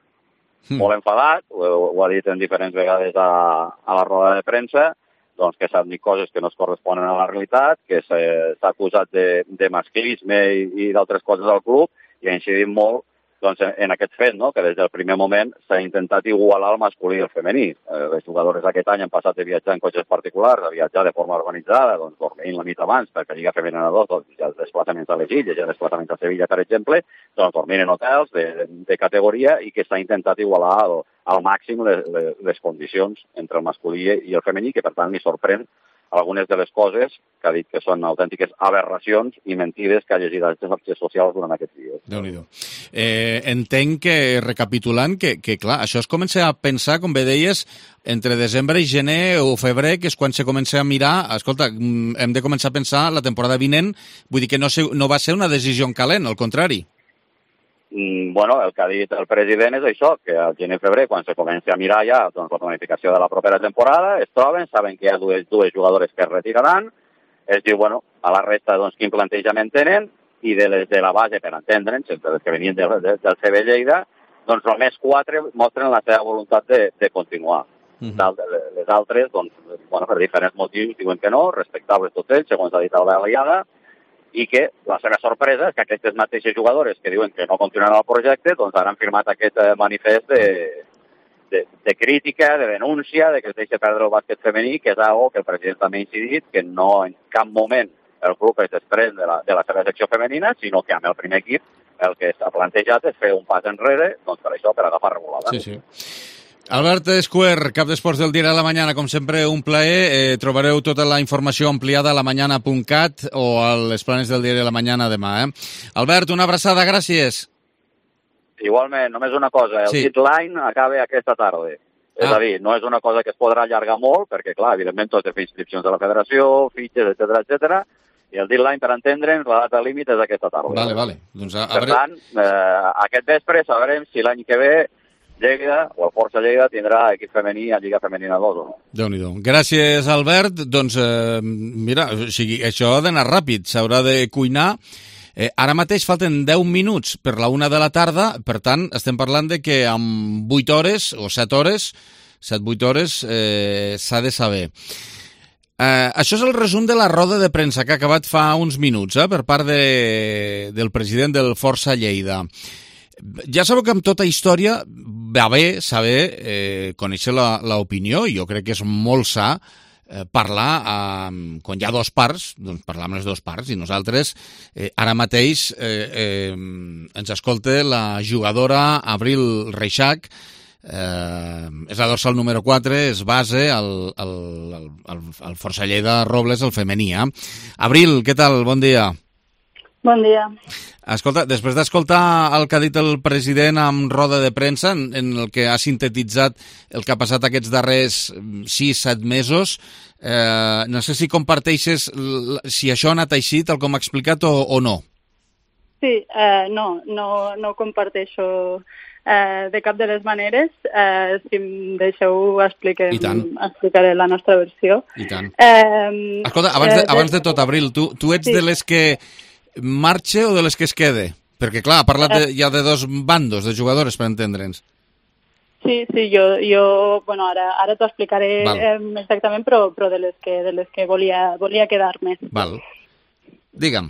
Mm. Molt enfadat, ho, ho ha dit en diferents vegades a, a la roda de premsa, doncs que s'han dit coses que no es corresponen a la realitat, que s'ha acusat de, de masclisme i, i d'altres coses al club, i ha incidit molt doncs, en, en aquest fet, no? Que des del primer moment s'ha intentat igualar el masculí i el femení. Eh, les jugadores aquest any han passat de viatjar en cotxes particulars a viatjar de forma organitzada, doncs dormint la nit abans, perquè Lliga Femenina dos, doncs, hi ha desplaçaments a les illes, hi ha desplaçaments a Sevilla, per exemple, doncs dormint en hotels de, de, de categoria i que s'ha intentat igualar al, al màxim les, les, les condicions entre el masculí i el femení, que per tant li sorprèn algunes de les coses que ha dit que són autèntiques aberracions i mentides que ha llegit a les xarxes socials durant aquests dies. Déu-n'hi-do. Eh, entenc que, recapitulant, que, que clar, això es comença a pensar, com bé deies, entre desembre i gener o febrer, que és quan se comença a mirar, escolta, hem de començar a pensar la temporada vinent, vull dir que no, se, no va ser una decisió en calent, al contrari. Mm, bueno, el que ha dit el president és això, que al gener-febrer, quan se comença a mirar ja doncs, la planificació de la propera temporada, es troben, saben que hi ha dues, dues jugadores que es retiraran, es diu, bueno, a la resta, doncs, quin plantejament tenen, i de les de la base, per entendre'ns, entre les que venien de, de, del C B Lleida, doncs només quatre mostren la seva voluntat de, de continuar. Uh-huh. Les altres, doncs, bueno, per diferents motius, diuen que no, respectables tots ells, segons ha dit Albert Aliaga, i que la seva sorpresa és que aquestes mateixes jugadores que diuen que no continuaran el projecte doncs ara han firmat aquest manifest de, de, de crítica, de denúncia, de que es deixa perdre el bàsquet femení, que és algo que el president també ha incidit, que no en cap moment el club es desprèn de la, de la seva secció femenina, sinó que amb el primer equip el que s'ha plantejat és fer un pas enrere, doncs per això, per agafar regulada. Sí, sí. Albert Escuer, cap d'esports del Diari de la Mañana, com sempre un plaer. Eh, trobareu tota la informació ampliada a la mañana punt cat o a les planes del Diari de la Mañana demà. Eh? Albert, una abraçada, gràcies. Igualment, només una cosa, el sí. deadline acaba aquesta tarda. Ah. És a dir, no és una cosa que es podrà allargar molt, perquè, clar, evidentment, tot té inscripcions de la federació, fitxes, etcètera, etcètera, i el deadline, per entendre'ns, la data límit és aquesta tarda. Vale, vale. Doncs a, a per tant, eh, aquest vespre sabrem si l'any que ve Lleida, o el Força Lleida, tindrà equip femení a Lliga Femenina dos. No? Déu-n'hi-do. Gràcies, Albert. Doncs, eh, mira, o sigui, això ha d'anar ràpid, s'haurà de cuinar. Eh, ara mateix falten deu minuts per la una de la tarda, per tant, estem parlant de que amb vuit hores o set hores, set vuit hores, eh, s'ha de saber. Eh, això és el resum de la roda de premsa que ha acabat fa uns minuts, eh, per part de, del president del Força Lleida. Ja sabeu que amb tota història va bé saber, eh, conèixer l'opinió, i jo crec que és molt sa eh, parlar, eh, quan hi ha dos parts, doncs parlar amb les dues parts, i nosaltres eh, ara mateix eh, eh, ens escolta la jugadora Abril Reixac, eh, és la dorsal número quatre, és base al, al, al, al, al Força Lleida Robles, el femení. Eh? Abril, què tal? Bon dia. Bon dia. Escolta, després d'escoltar el que ha dit el president amb roda de premsa, en, en el que ha sintetitzat el que ha passat aquests darrers sis set mesos, eh, no sé si comparteixes si això ha anat així, tal com ha explicat, o, o no. Sí, eh, no, no, no comparteixo eh, de cap de les maneres. Eh, si em deixeu, expliquem, explicaré la nostra versió. I tant. Eh, Escolta, abans de, eh, abans de tot, Abril, tu, tu ets sí. de les que marxa o de les que es quede? Perquè, clar, ha parlat de, ja de dos bandos de jugadores, per entendre'ns. Sí, sí, jo, jo bueno, ara, ara t'ho explicaré eh, exactament, però, però de les que, de les que volia, volia quedar-me. Val. Digue'm.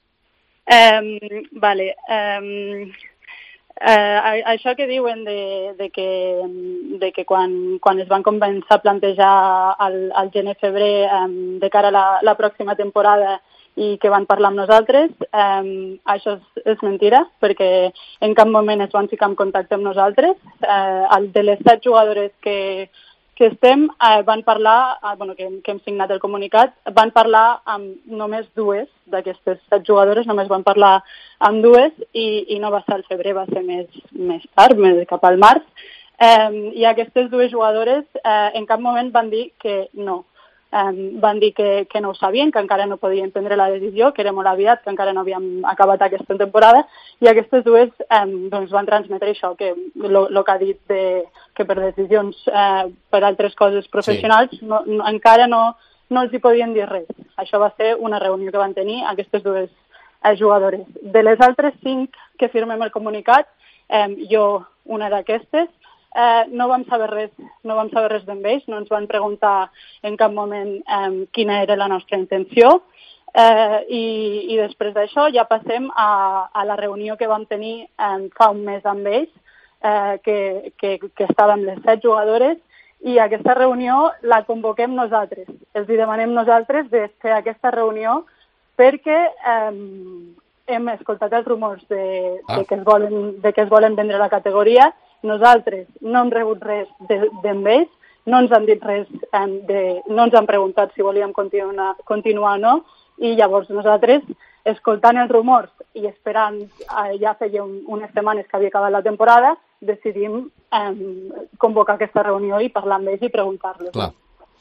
Eh, vale. Eh, eh, això que diuen de, de que, de que quan, quan es van començar a plantejar al, al gener-febrer eh, de cara a la, la pròxima temporada i que van parlar amb nosaltres, eh, això és, és mentira, perquè en cap moment es van ficar en contacte amb nosaltres. Eh, el de les set jugadores que, que estem eh, van parlar, eh, bueno, que, que hem signat el comunicat, van parlar amb només dues d'aquestes set jugadores, només van parlar amb dues, i, i no va ser al febrer, va ser més, més tard, més cap al març, eh, i aquestes dues jugadores eh, en cap moment van dir que no. Um, van dir que, que no ho sabien, que encara no podien prendre la decisió, que era molt aviat, que encara no havíem acabat aquesta temporada, i aquestes dues um, doncs van transmetre això, que el que ha dit de, que per decisions, uh, per altres coses professionals, sí. no, no, encara no, no els hi podien dir res. Això va ser una reunió que van tenir aquestes dues uh, jugadores. De les altres cinc que firmem el comunicat, um, jo una d'aquestes, Eh, no vam saber res, no vam saber res d'en ells, no ens van preguntar en cap moment eh, quina era la nostra intenció, eh, i, i després d'això ja passem a, a la reunió que vam tenir eh, fa un mes amb ells, eh, que, que, que estàvem les set jugadores, i aquesta reunió la convoquem nosaltres. Els hi demanem nosaltres de fer aquesta reunió perquè eh, hem escoltat els rumors de, ah. de, que es volen, de que es volen vendre la categoria. Nosaltres no hem rebut res d'en ells, no ens han dit res, de, no ens han preguntat si volíem continuar, continuar o no, i llavors nosaltres, escoltant els rumors i esperant, ja feia un, unes setmanes que havia acabat la temporada, decidim eh, convocar aquesta reunió i parlar amb ells i preguntar-los. Clar.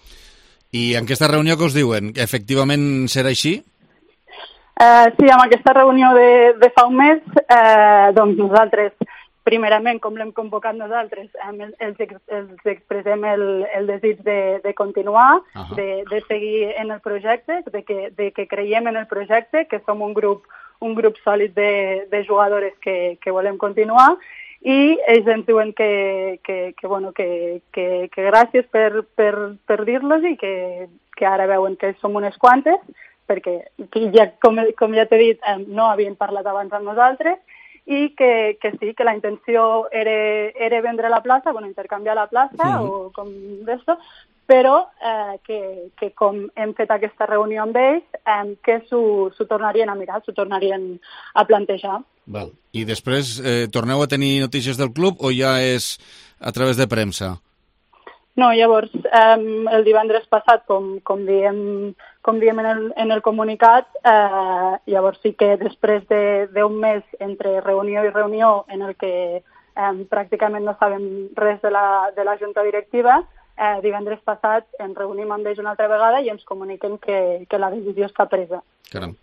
I en aquesta reunió què us diuen? Efectivament serà així? Eh, sí, amb aquesta reunió de, de fa un mes, eh, doncs nosaltres, primerament, com l'hem convocat nosaltres, els, els expressem el, el desig de, de continuar, uh-huh. de, de seguir en el projecte, de que, de que creiem en el projecte, que som un grup, un grup sòlid de, de jugadores que, que volem continuar, i ells ens diuen que, que, que, bueno, que, que, que gràcies per, per, per dir-los i que, que ara veuen que som unes quantes, perquè, ja, com, com ja t'he dit, no havien parlat abans amb nosaltres, i que, que sí, que la intenció era, era vendre la plaça, bueno, intercanviar la plaça, sí. o com d'això, però eh, que, que com hem fet aquesta reunió amb ells, eh, que s'ho tornarien a mirar, s'ho tornarien a plantejar. Val. I després eh, torneu a tenir notícies del club o ja és a través de premsa? No, llavors, eh, el divendres passat, com, com diem, com diem en, el, en el comunicat, eh, llavors sí que després d'un de, mes entre reunió i reunió en el que eh, pràcticament no sabem res de la, de la junta directiva, eh, divendres passat ens reunim amb ells una altra vegada i ens comuniquen que, que la decisió està presa. Caram.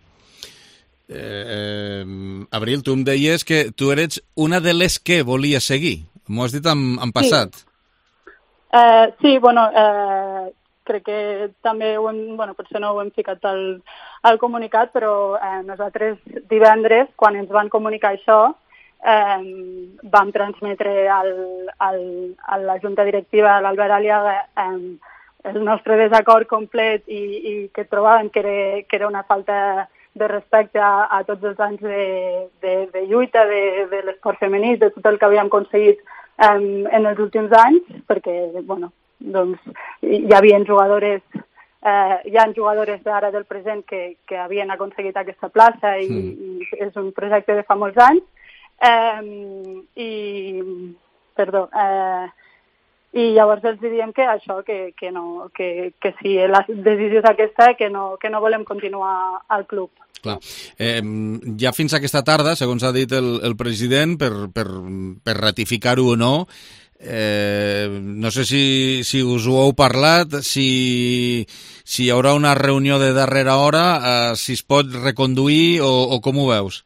Eh, eh, Abril, tu em deies que tu eres una de les que volia seguir. M'ho has dit en, en passat. Sí, uh, sí bueno, uh, crec que també ho hem, bueno, potser no ho hem ficat al, al comunicat, però uh, nosaltres divendres, quan ens van comunicar això, uh, vam transmetre al, al, a la Junta Directiva, a l'Albert Aliaga, um, el nostre desacord complet i, i que trobàvem que era, que era una falta de respecte a, a tots els anys de, de, de lluita, de, de l'esport femení, de tot el que havíem aconseguit um, en els últims anys, perquè, bueno, doncs, hi havia jugadores, eh, hi ha jugadores d'ara del present que, que havien aconseguit aquesta plaça i, mm. i és un projecte de fa molts anys. Um, I, perdó, eh, i llavors els diem que això, que, que, no, que, que si la decisió és aquesta, que no, que no volem continuar al club. Clar. Eh, ja fins aquesta tarda, segons ha dit el, el president, per, per, per ratificar-ho o no, eh, no sé si, si us ho heu parlat, si, si hi haurà una reunió de darrera hora, eh, si es pot reconduir o, o com ho veus?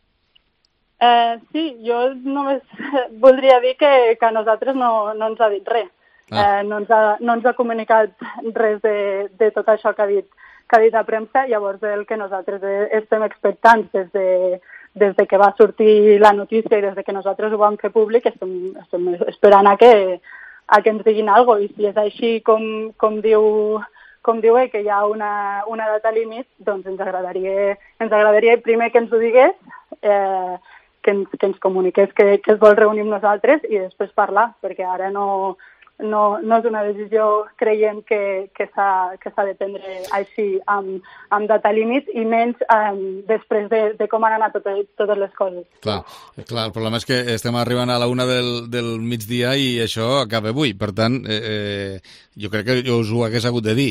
Eh, sí, jo només voldria dir que, que a nosaltres no, no ens ha dit res. Ah. Eh, no, ens ha, no ens ha comunicat res de, de tot això que ha dit, que ha dit a premsa, llavors el que nosaltres estem expectants des de, des de que va sortir la notícia i des de que nosaltres ho vam fer públic, estem, estem esperant a que, a que ens diguin alguna cosa, i si és així com, com diu com diu ell, que hi ha una, una data límit, doncs ens agradaria, ens agradaria primer que ens ho digués, eh, que, ens, que ens comuniqués que, que es vol reunir amb nosaltres i després parlar, perquè ara no... No, no és una decisió, creiem, que, que s'ha de prendre així, amb, amb data límit, i menys um, després de, de com han anat totes, totes les coses. Clar, clar, el problema és que estem arribant a la una del, del migdia i això acaba avui. Per tant, eh, eh, jo crec que jo us ho hagués hagut de dir.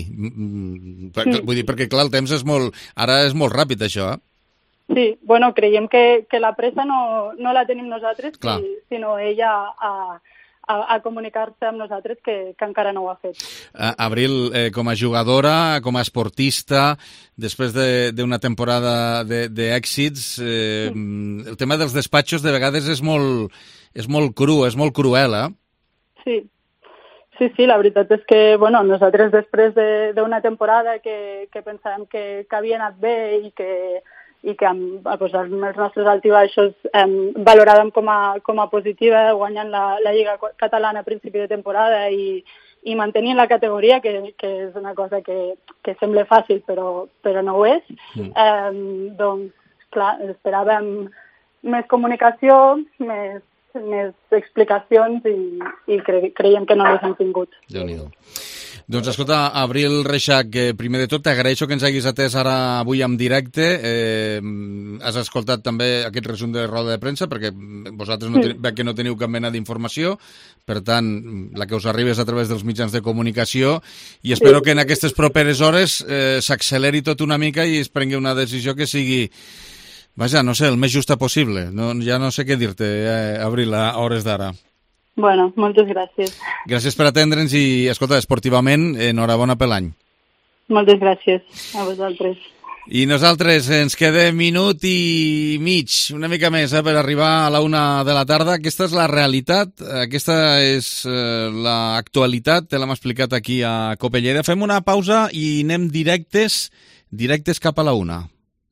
Sí. Vull dir, perquè clar, el temps és molt... Ara és molt ràpid, això, eh? Sí, bueno, creiem que, que la pressa no, no la tenim nosaltres, si, sinó ella a... a, a comunicar-se amb nosaltres, que, que encara no ho ha fet. Uh, Abril, eh, com a jugadora, com a esportista, després d'una de, temporada d'èxits, eh, sí. El tema dels despatxos de vegades és molt, és molt cru, és molt cruel, eh? Sí. Sí, sí, la veritat és que, bueno, nosaltres després d'una de, temporada que, que pensàvem que, que havia anat bé i que i que amb, pues, els nostres altibaixos eh, valoràvem com a, com a positiva, guanyant la, la Lliga Catalana a principi de temporada i, i mantenint la categoria, que, que és una cosa que, que sembla fàcil, però, però no ho és. Mm. Eh, doncs, clar, esperàvem més comunicació, més, més explicacions i, i cre creiem que no les hem tingut. Déu-n'hi-do. Doncs escolta, Abril Reixac, primer de tot t'agraeixo que ens hagis atès ara avui en directe. Eh, has escoltat també aquest resum de roda de premsa, perquè vosaltres no ten... veig que no teniu cap mena d'informació, per tant, la que us arriba és a través dels mitjans de comunicació, i espero que en aquestes properes hores eh, s'acceleri tot una mica i es prengui una decisió que sigui, vaja, no sé, el més justa possible. No, ja no sé què dir-te, eh, Abril, a hores d'ara. Bueno, moltes gràcies. Gràcies per atendre'ns i, escolta, esportivament, enhorabona per l'any. Moltes gràcies a vosaltres. I nosaltres ens queda minut i mig, una mica més, eh, per arribar a la una de la tarda. Aquesta és la realitat, aquesta és eh, l'actualitat, te l'hem explicat aquí a Cope Lleida. Fem una pausa i anem directes, directes cap a la una.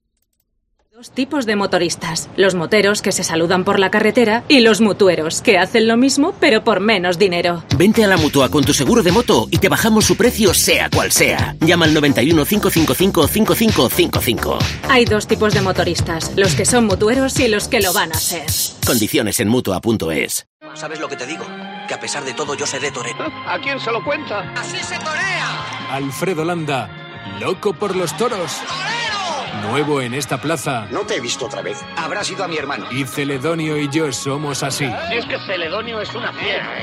Dos tipos de motoristas, los moteros que se saludan por la carretera y los mutueros que hacen lo mismo pero por menos dinero. Vente a la Mutua con tu seguro de moto y te bajamos su precio sea cual sea. Llama al noventa y uno, cinco cinco cinco, cinco cinco cinco cinco. Hay dos tipos de motoristas, los que son mutueros y los que lo van a ser. Condiciones en Mutua punto es. ¿Sabes lo que te digo? Que a pesar de todo yo seré torero. ¿A quién se lo cuenta? ¡Así se torea! Alfredo Landa, loco por los toros. Nuevo en esta plaza. No te he visto otra vez. Habrás ido a mi hermano. Y Celedonio y yo somos así. Es que Celedonio es una fiera.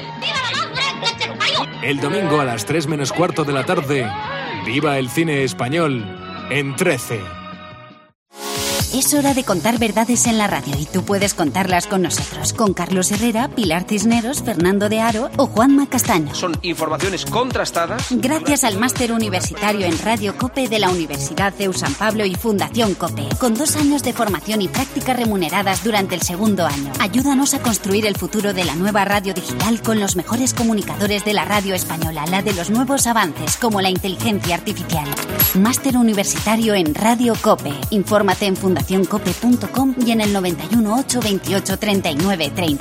El domingo a las tres menos cuarto de la tarde, viva el cine español en trece. Es hora de contar verdades en la radio y tú puedes contarlas con nosotros, con Carlos Herrera, Pilar Cisneros, Fernando de Aro o Juanma Castaño. Son informaciones contrastadas. Gracias al máster universitario en Radio COPE de la Universidad C E U San Pablo y Fundación COPE, con dos años de formación y prácticas remuneradas durante el segundo año. Ayúdanos a construir el futuro de la nueva radio digital con los mejores comunicadores de la radio española, la de los nuevos avances como la inteligencia artificial. Máster universitario en Radio COPE. Infórmate en fundación cope punto com y en el noventa y uno ocho veintiocho treinta y nueve treinta.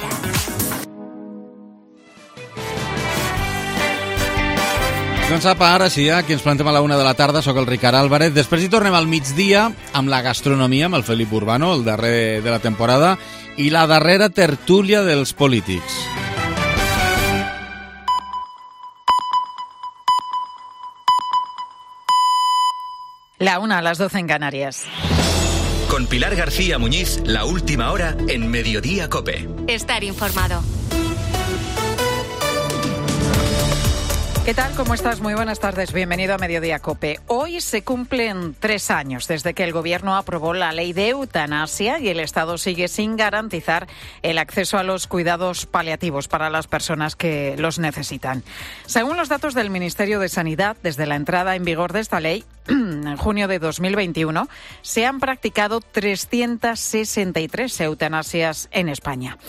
Doncs apa, ara sí, aquí ens plantem a la una de la tarda, sóc el Ricard Álvarez. Després hi tornem al migdia amb la gastronomia, amb el Felip Urbano, el darrer de la temporada, i la darrera tertúlia dels polítics. La una a las doce en Canarias. Con Pilar García Muñiz, la última hora en Mediodía COPE. Estar informado. ¿Qué tal? ¿Cómo estás? Muy buenas tardes. Bienvenido a Mediodía COPE. Hoy se cumplen tres años desde que el Gobierno aprobó la ley de eutanasia y el Estado sigue sin garantizar el acceso a los cuidados paliativos para las personas que los necesitan. Según los datos del Ministerio de Sanidad, desde la entrada en vigor de esta ley, en junio de dos mil veintiuno, se han practicado trescientas sesenta y tres eutanasias en España.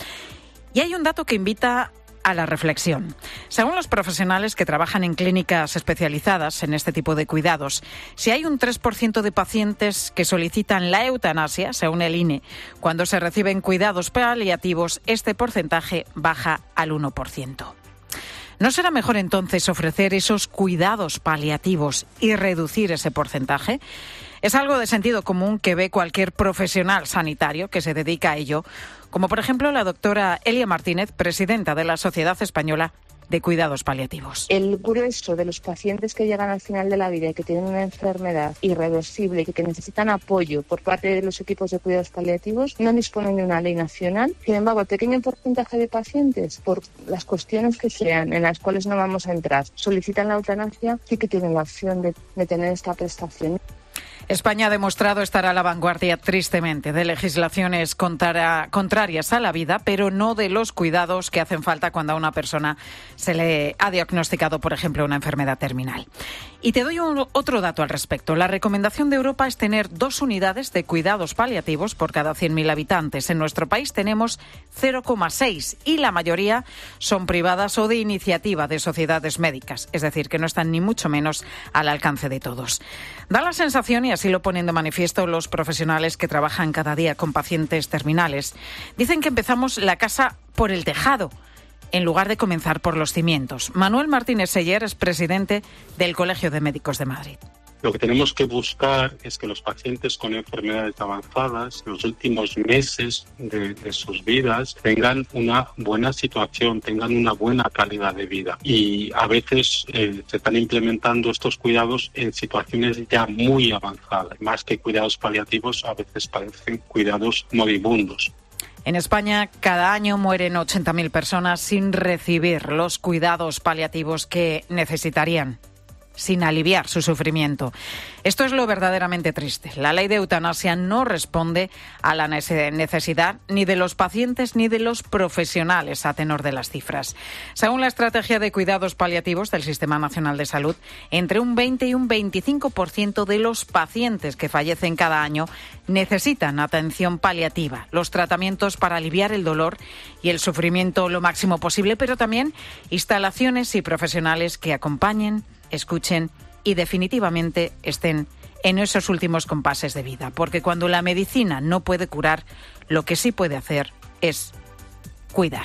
Y hay un dato que invita a la reflexión. Según los profesionales que trabajan en clínicas especializadas en este tipo de cuidados, si hay un tres por ciento de pacientes que solicitan la eutanasia, según el I N E, cuando se reciben cuidados paliativos, este porcentaje baja al uno por ciento. ¿No será mejor entonces ofrecer esos cuidados paliativos y reducir ese porcentaje? Es algo de sentido común que ve cualquier profesional sanitario que se dedica a ello, como por ejemplo la doctora Elia Martínez, presidenta de la Sociedad Española de Cuidados Paliativos. El grueso de los pacientes que llegan al final de la vida y que tienen una enfermedad irreversible y que necesitan apoyo por parte de los equipos de cuidados paliativos no disponen de una ley nacional. Sin embargo, el pequeño porcentaje de pacientes, por las cuestiones que sean, en las cuales no vamos a entrar, solicitan la eutanasia, sí que tienen la opción de, de tener esta prestación. España ha demostrado estar a la vanguardia, tristemente, de legislaciones contra, contrarias a la vida, pero no de los cuidados que hacen falta cuando a una persona se le ha diagnosticado, por ejemplo, una enfermedad terminal. Y te doy un, otro dato al respecto. La recomendación de Europa es tener dos unidades de cuidados paliativos por cada cien mil habitantes. En nuestro país tenemos cero coma seis y la mayoría son privadas o de iniciativa de sociedades médicas, es decir, que no están ni mucho menos al alcance de todos. Da la sensación, y así lo ponen de manifiesto los profesionales que trabajan cada día con pacientes terminales, dicen que empezamos la casa por el tejado, en lugar de comenzar por los cimientos. Manuel Martínez Seller es presidente del Colegio de Médicos de Madrid. Lo que tenemos que buscar es que los pacientes con enfermedades avanzadas, en los últimos meses de, de sus vidas, tengan una buena situación, tengan una buena calidad de vida. Y a veces eh, se están implementando estos cuidados en situaciones ya muy avanzadas. Más que cuidados paliativos, a veces parecen cuidados moribundos. En España, cada año mueren ochenta mil personas sin recibir los cuidados paliativos que necesitarían, sin aliviar su sufrimiento. Esto es lo verdaderamente triste. La ley de eutanasia no responde a la necesidad ni de los pacientes ni de los profesionales a tenor de las cifras. Según la estrategia de cuidados paliativos del Sistema Nacional de Salud, entre un veinte y un veinticinco por ciento de los pacientes que fallecen cada año necesitan atención paliativa, los tratamientos para aliviar el dolor y el sufrimiento lo máximo posible, pero también instalaciones y profesionales que acompañen, escuchen y definitivamente estén en esos últimos compases de vida. Porque cuando la medicina no puede curar, lo que sí puede hacer es cuidar.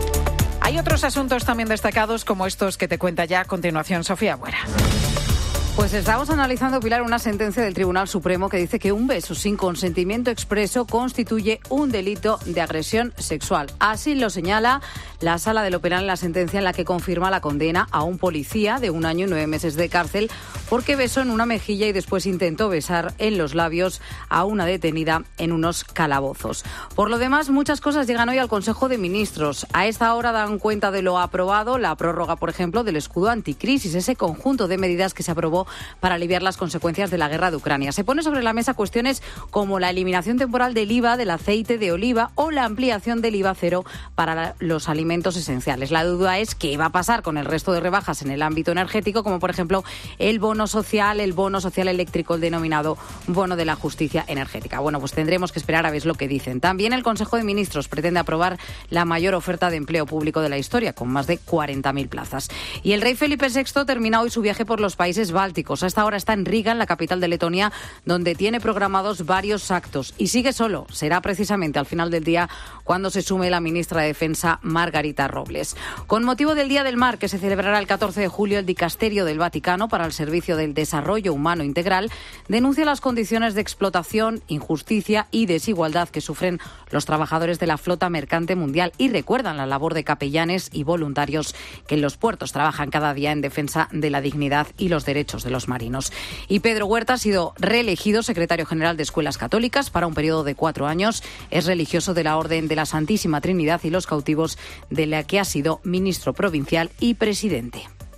Hay otros asuntos también destacados como estos que te cuenta ya a continuación Sofía Buera. Pues estamos analizando, Pilar, una sentencia del Tribunal Supremo que dice que un beso sin consentimiento expreso constituye un delito de agresión sexual. Así lo señala la Sala de lo Penal en la sentencia, en la que confirma la condena a un policía de un año y nueve meses de cárcel porque besó en una mejilla y después intentó besar en los labios a una detenida en unos calabozos. Por lo demás, muchas cosas llegan hoy al Consejo de Ministros. A esta hora dan cuenta de lo aprobado, la prórroga, por ejemplo, del escudo anticrisis, ese conjunto de medidas que se aprobó para aliviar las consecuencias de la guerra de Ucrania. Se pone sobre la mesa cuestiones como la eliminación temporal del I V A del aceite de oliva o la ampliación del I V A cero para la, los alimentos esenciales. La duda es qué va a pasar con el resto de rebajas en el ámbito energético, como por ejemplo el bono social, el bono social eléctrico, el denominado bono de la justicia energética. Bueno, pues tendremos que esperar a ver lo que dicen. También el Consejo de Ministros pretende aprobar la mayor oferta de empleo público de la historia, con más de cuarenta mil plazas. Y el rey Felipe sexto termina hoy su viaje por los países bálticos. A esta hora está en Riga, en la capital de Letonia, donde tiene programados varios actos. Y sigue solo. Será precisamente al final del día cuando se sume la ministra de Defensa, Margarita Robles. Con motivo del Día del Mar, que se celebrará el catorce de julio, el Dicasterio del Vaticano para el Servicio del Desarrollo Humano Integral denuncia las condiciones de explotación, injusticia y desigualdad que sufren los trabajadores de la flota mercante mundial y recuerdan la labor de capellanes y voluntarios que en los puertos trabajan cada día en defensa de la dignidad y los derechos de los marinos. Y Pedro Huerta ha sido reelegido secretario general de Escuelas Católicas para un periodo de cuatro años. Es religioso de la Orden de la Santísima Trinidad y los Cautivos, de la que ha sido ministro provincial y presidente.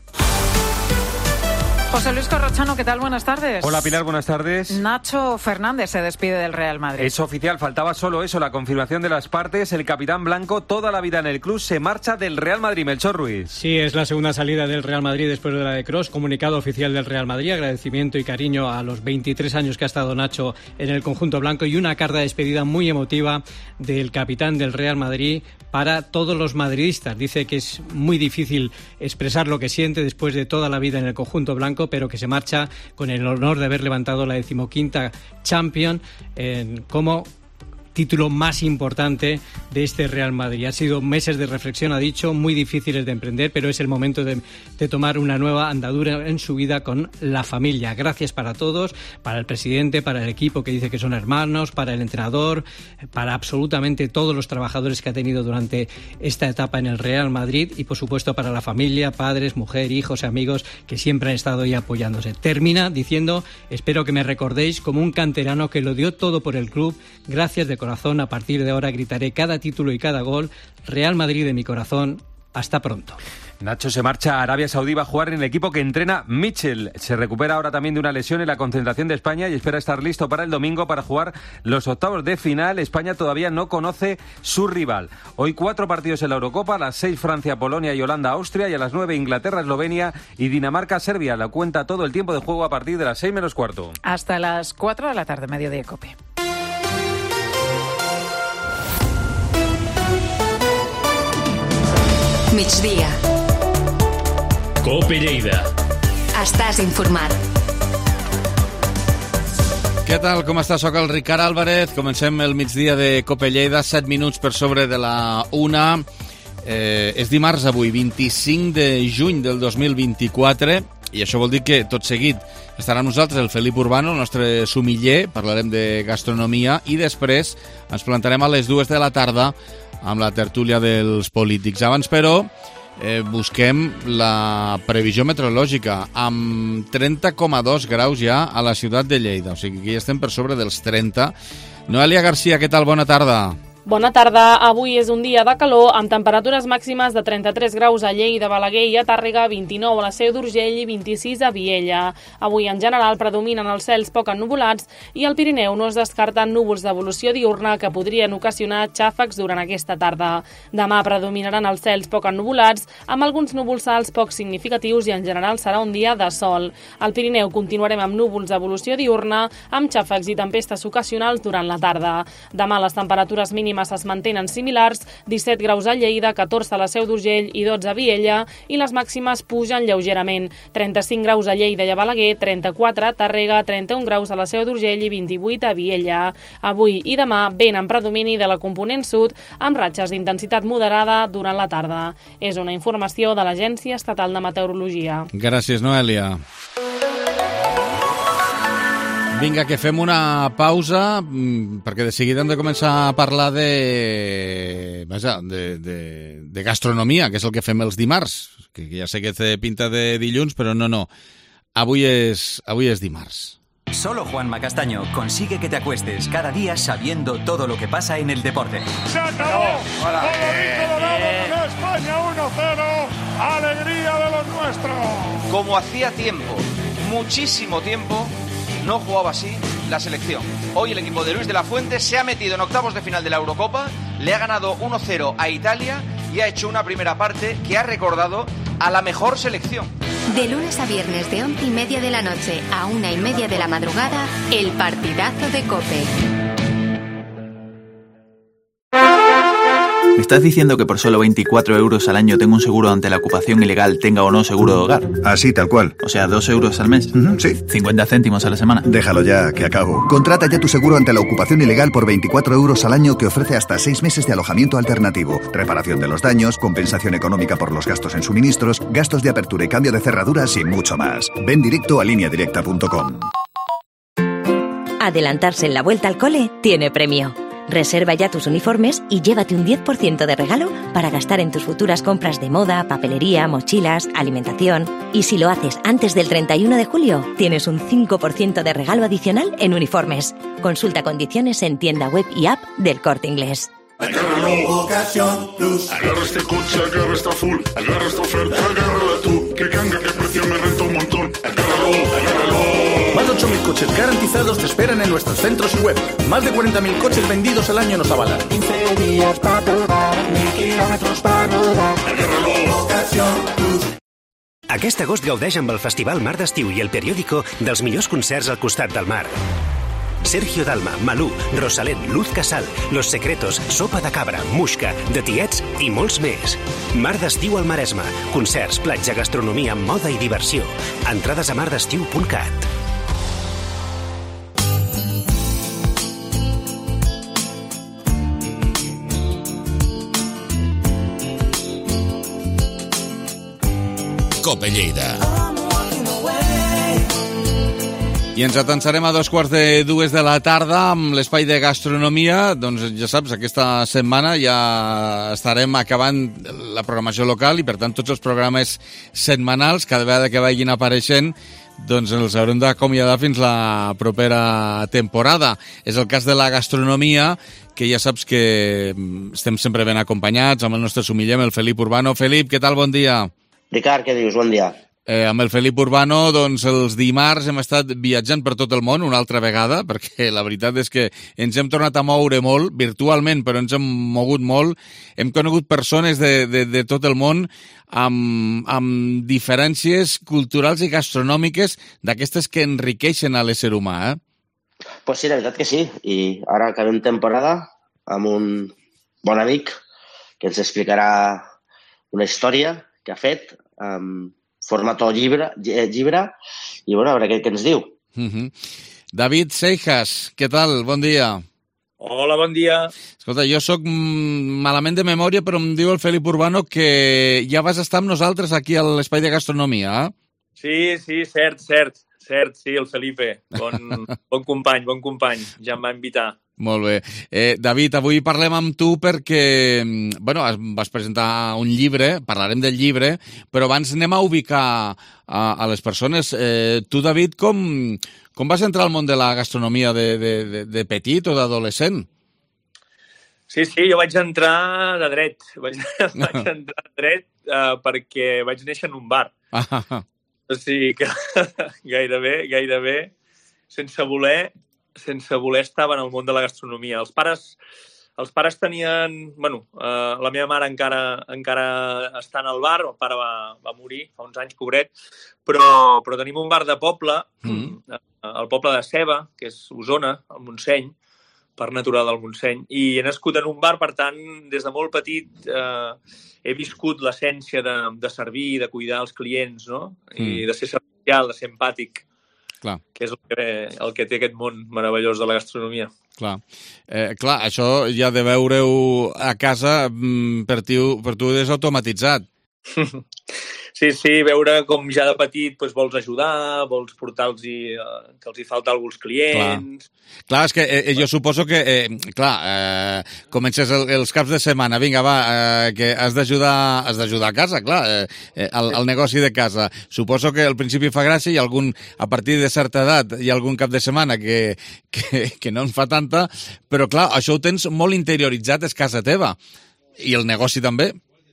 José Luis Corrochano, ¿qué tal? Buenas tardes. Hola Pilar, buenas tardes. Nacho Fernández se despide del Real Madrid. Es oficial, faltaba solo eso, la confirmación de las partes. El capitán blanco, toda la vida en el club, se marcha del Real Madrid. Melchor Ruiz. Sí, es la segunda salida del Real Madrid después de la de Kroos. Comunicado oficial del Real Madrid, agradecimiento y cariño a los veintitrés años que ha estado Nacho en el conjunto blanco y una carta de despedida muy emotiva del capitán del Real Madrid para todos los madridistas. Dice que es muy difícil expresar lo que siente después de toda la vida en el conjunto blanco, pero que se marcha con el honor de haber levantado la decimoquinta Champions eh, como título más importante de este Real Madrid. Ha sido meses de reflexión, ha dicho, muy difíciles de emprender, pero es el momento de, de tomar una nueva andadura en su vida con la familia. Gracias para todos, para el presidente, para el equipo que dice que son hermanos, para el entrenador, para absolutamente todos los trabajadores que ha tenido durante esta etapa en el Real Madrid y, por supuesto, para la familia, padres, mujer, hijos y amigos que siempre han estado ahí apoyándose. Termina diciendo, espero que me recordéis como un canterano que lo dio todo por el club. Gracias de corazón, a partir de ahora gritaré cada título y cada gol. Real Madrid de mi corazón, hasta pronto. Nacho se marcha a Arabia Saudí, va a jugar en el equipo que entrena Mitchell. Se recupera ahora también de una lesión en la concentración de España y espera estar listo para el domingo para jugar los octavos de final. España todavía no conoce su rival. Hoy cuatro partidos en la Eurocopa, a las seis Francia, Polonia y Holanda, Austria, y a las nueve Inglaterra, Eslovenia y Dinamarca, Serbia. La cuenta todo el tiempo de juego a partir de las seis menos cuarto. Hasta las cuatro de la tarde, Mediodía Cope. Migdia. Cope Lleida. Estàs informat. Què tal, com està? Soc el Ricard Álvarez. Comencem el migdia de Cope Lleida, set minuts per sobre de la una. Eh, és dimarts avui, vint-i-cinc de juny del dos mil vint-i-quatre, i això vol dir que tot seguit estarà amb nosaltres el Felip Urbano, el nostre sumiller, parlarem de gastronomia, i després ens plantarem a les dues de la tarda amb la tertúlia dels polítics. Abans, però, eh, busquem la previsió meteorològica amb trenta coma dos graus ja a la ciutat de Lleida, o sigui que ja estem per sobre dels trenta. Noelia Garcia, què tal? Bona tarda. Bona tarda. Avui és un dia de calor amb temperatures màximes de trenta-tres graus a Lleida, Balaguer i a Tàrrega, vint-i-nou a la Seu d'Urgell i vint-i-sis a Viella. Avui, en general, predominen els cels poc ennuvolats i al Pirineu no es descarten núvols d'evolució diurna que podrien ocasionar xàfecs durant aquesta tarda. Demà predominaran els cels poc ennuvolats amb alguns núvols alts poc significatius i en general serà un dia de sol. Al Pirineu continuarem amb núvols d'evolució diurna amb xàfecs i tempestes ocasionals durant la tarda. Demà les temperatures mínimes es mantenen similars, disset graus a Lleida, catorze a la Seu d'Urgell i dotze a Viella, i les màximes pugen lleugerament, trenta-cinc graus a Lleida i a Balaguer, trenta-quatre a Tàrrega, trenta-un graus a la Seu d'Urgell i vint-i-vuit a Viella. Avui i demà vent en predomini de la component sud amb ratxes d'intensitat moderada durant la tarda. És una informació de l'Agència Estatal de Meteorologia. Gràcies, Noelia. Vinga, que fem una pausa, perquè de seguida hem de començar a parlar de, vaja, de, de, de gastronomia, que és el que fem els dimarts, que ja sé que té pinta de dilluns, però no, no. Avui és, avui és dimarts. Solo Juanma Castaño consigue que te acuestes cada día sabiendo todo lo que pasa en el deporte. ¡Se acabó! ¡Favorito de España uno cero! ¡Alegría de los nuestros! Como hacía tiempo, muchísimo tiempo, no jugaba así la selección. Hoy el equipo de Luis de la Fuente se ha metido en octavos de final de la Eurocopa, le ha ganado uno cero a Italia y ha hecho una primera parte que ha recordado a la mejor selección. De lunes a viernes de once y media de la noche a una y media de la madrugada, el partidazo de COPE. ¿Me estás diciendo que por solo veinticuatro euros al año tengo un seguro ante la ocupación ilegal, tenga o no seguro de hogar? Así, tal cual. O sea, dos euros al mes. Uh-huh, sí. cincuenta céntimos a la semana. Déjalo ya, que acabo. Contrata ya tu seguro ante la ocupación ilegal por veinticuatro euros al año, que ofrece hasta seis meses de alojamiento alternativo, reparación de los daños, compensación económica por los gastos en suministros, gastos de apertura y cambio de cerraduras y mucho más. Ven directo a línea directa punto com. Adelantarse en la vuelta al cole tiene premio. Reserva ya tus uniformes y llévate un diez por ciento de regalo para gastar en tus futuras compras de moda, papelería, mochilas, alimentación. Y si lo haces antes del treinta y uno de julio, tienes un cinco por ciento de regalo adicional en uniformes. Consulta condiciones en tienda web y app del Corte Inglés. Agárralo, Ocasión Plus. Agarra este coche, agarra esta full. Agarra esta oferta, agárrala tú. Que canga, que precio me renta un montón. Agárralo, agárralo. Más de ocho mil coches garantizados te esperan en nuestros centros y web. Más de cuarenta mil coches vendidos al año nos avalan. quince días para probar, mil kilómetros para rodar. Agárralo, Ocasión Plus. Aquest agost gaudeix amb el Festival Mar d'Estiu i el Periódico dels millors concerts al costat del mar. Sergio Dalma, Malú, Rosalén, Luz Casal, Los Secretos, Sopa de Cabra, Muixca, De Tiets i molts més. Mar d'Estiu al Maresme. Concerts, platja, gastronomia, moda i diversió. Entrades a mar d'estiu punt cat. COPE Lleida. I ens atansarem a dos quarts de dues de la tarda amb l'espai de gastronomia. Doncs ja saps, aquesta setmana ja estarem acabant la programació local i per tant tots els programes setmanals, cada vegada que vagin apareixent, doncs els haurem d'acomiadar fins la propera temporada. És el cas de la gastronomia, que ja saps que estem sempre ben acompanyats amb el nostre sumiller, el Felip Urbano. Felip, què tal? Bon dia. Ricard, què dius? Bon dia. Eh, amb el Felip Urbano, doncs, els dimarts hem estat viatjant per tot el món una altra vegada, perquè la veritat és que ens hem tornat a moure molt, virtualment, però ens hem mogut molt. Hem conegut persones de, de, de tot el món amb, amb diferències culturals i gastronòmiques d'aquestes que enriqueixen a l'ésser humà, eh? Pues sí, la veritat que sí. I ara acabem temporada amb un bon amic que ens explicarà una història que ha fet amb formato llibre, llibre i bueno, a veure què, què ens diu. Uh-huh. David Seijas, què tal? Bon dia. Hola, bon dia. Escolta, jo sóc malament de memòria, però em diu el Felip Urbano que ja vas estar amb nosaltres aquí a l'Espai de Gastronomia, eh? Sí, sí, cert, cert, cert, sí, el Felipe. Bon, bon company, bon company, ja em va invitar. Molt bé. Eh, David, avui parlem amb tu perquè, bueno, vas presentar un llibre, parlarem del llibre, però abans anem a ubicar a, a les persones. Eh, tu, David, com, com vas entrar al món de la gastronomia de, de, de, de petit o d'adolescent? Sí, sí, jo vaig entrar de dret. Vaig, vaig entrar de dret uh, perquè vaig néixer en un bar. Ah. O sigui que gairebé, gairebé, sense voler... sense voler estava en el món de la gastronomia. Els pares, els pares tenien... Bueno, eh, la meva mare encara, encara està en el bar, el pare va, va morir fa uns anys, pobret, però, però tenim un bar de poble, mm. el poble de Ceba, que és Osona, al Montseny, Parc Natural del Montseny, i he nascut en un bar, per tant, des de molt petit eh, he viscut l'essència de, de servir, de cuidar els clients, no? Mm. I de ser servicial, de ser empàtic. Clar. Que és el que, el que té aquest món meravellós de la gastronomia. Clar, eh, clar, això ja de veure-ho a casa per tu, per tu és automatitzat. Sí, sí, veure com ja de petit doncs, vols ajudar, vols portar-los eh, que els hi falta alguns clients... Clar, clar és que eh, jo suposo que, eh, clar, eh, comences el, els caps de setmana, vinga, va, eh, que has d'ajudar has d'ajudar a casa, clar, eh, el, el negoci de casa. Suposo que al principi fa gràcia i algun, a partir de certa edat hi ha algun cap de setmana que, que, que no en fa tanta, però clar, això ho tens molt interioritzat, és casa teva. I el negoci també.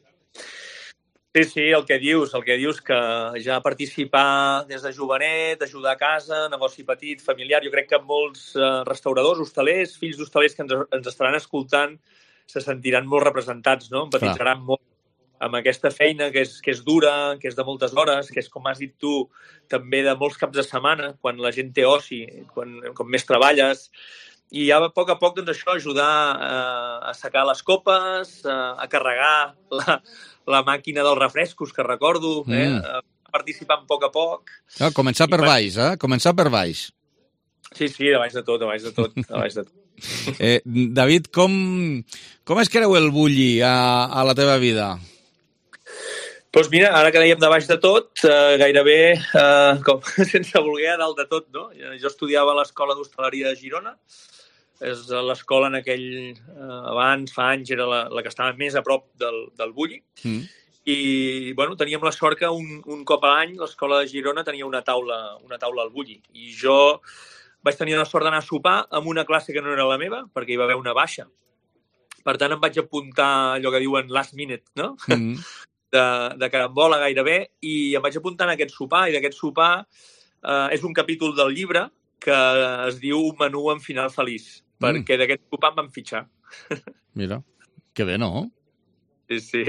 Sí, sí, el que dius, el que dius que ja participar des de jovenet, ajudar a casa, negoci petit, familiar, jo crec que molts eh, restauradors, hostalers, fills d'hostalers que ens, ens estaran escoltant se sentiran molt representats, no? Empatitzaran molt amb aquesta feina que és, que és dura, que és de moltes hores, que és, com has dit tu, també de molts caps de setmana, quan la gent té oci, quan, quan més treballes. I ja a poc a poc, doncs això, ajudar eh, a secar les copes, eh, a carregar la, la màquina dels refrescos, que recordo, eh, mm. a participar a poc a poc. No, començar per I, baix, eh? Començar per baix. Sí, sí, de baix de tot, de baix de tot, de baix de tot. eh, David, com, com es creu el bulli a, a la teva vida? Doncs pues mira, ara que dèiem de baix de tot, eh, gairebé, eh, com, sense voler, a dalt de tot, no? Jo estudiava a l'Escola d'Hostaleria de Girona, és l'escola en aquell, eh, abans, fa anys, era la, la que estava més a prop del, del bulli. Mm. I, bueno, teníem la sort que un, un cop a l'any l'escola de Girona tenia una taula, una taula al bulli. I jo vaig tenir la sort d'anar a sopar amb una classe que no era la meva, perquè hi va haver una baixa. Per tant, em vaig apuntar allò que diuen last minute, no? Mm. De, de carambola gairebé, i em vaig apuntar en aquest sopar, i d'aquest sopar eh, és un capítol del llibre que es diu Un menú en final feliç, mm. perquè d'aquest sopar em van fitxar. Mira, que bé, no? Sí, sí.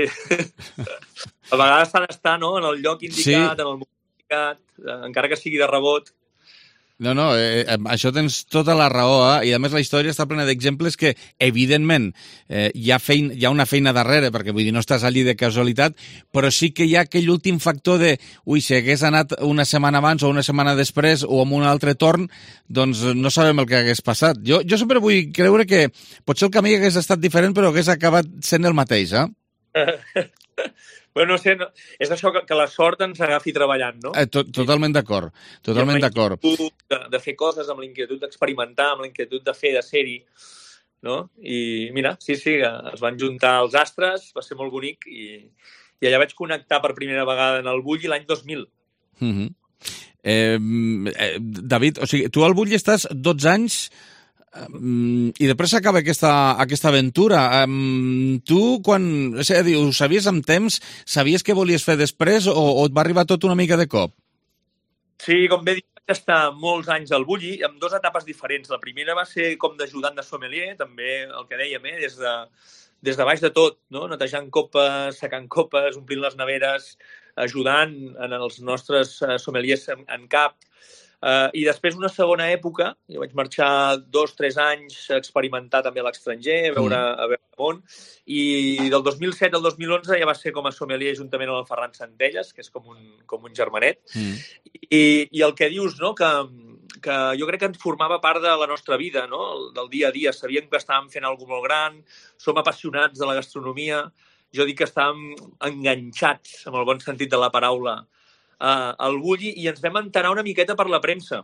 A vegades s'ha d'estar, no?, en el lloc indicat, sí. En el moment indicat, encara que sigui de rebot. No, no, eh, això tens tota la raó, eh? I a més la història està plena d'exemples que, evidentment, eh, hi, ha feina, hi ha una feina darrere, perquè vull dir, no estàs allí de casualitat, però sí que hi ha aquell últim factor de, ui, si hagués anat una setmana abans o una setmana després o amb un altre torn, doncs no sabem el que hagués passat. Jo, jo sempre vull creure que potser el camí hagués estat diferent, però hagués acabat sent el mateix, eh? Bueno, no sé, no, és això que, que la sort ens agafi treballant, no? Eh, to, totalment d'acord, totalment d'acord. De, de fer coses, amb l'inquietud d'experimentar, amb l'inquietud de fer, de ser-hi, no? I mira, sí, sí, es van juntar els astres, va ser molt bonic, i, i allà vaig connectar per primera vegada en el bulli l'any dos mil. Mm-hmm. eh, eh, David, o sigui, tu al bulli estàs dotze anys... Um, i després s'acaba aquesta, aquesta aventura. Um, tu, quan... És a dir, ho sabies amb temps? Sabies què volies fer després o, o et va arribar tot una mica de cop? Sí, com bé dic, vaig estar molts anys al bulli, amb dues etapes diferents. La primera va ser com d'ajudant de sommelier, també el que dèiem, eh? des, de, des de baix de tot, no? Netejant copes, secant copes, omplint les neveres, ajudant en els nostres sommeliers en, en cap. Uh, I després una segona època, jo vaig marxar dos, tres anys a experimentar també a l'estranger, a veure, a veure el món, i del dos mil set al dos mil onze ja va ser com a sommelier juntament amb el Ferran Centelles, que és com un, com un germanet, mm. I, i el que dius, no?, que, que jo crec que ens formava part de la nostra vida, no?, del dia a dia. Sabíem que estàvem fent alguna cosa molt gran, som apassionats de la gastronomia, jo dic que estàvem enganxats, amb el bon sentit de la paraula, Uh, al bulli, i ens vam enterar una miqueta per la premsa.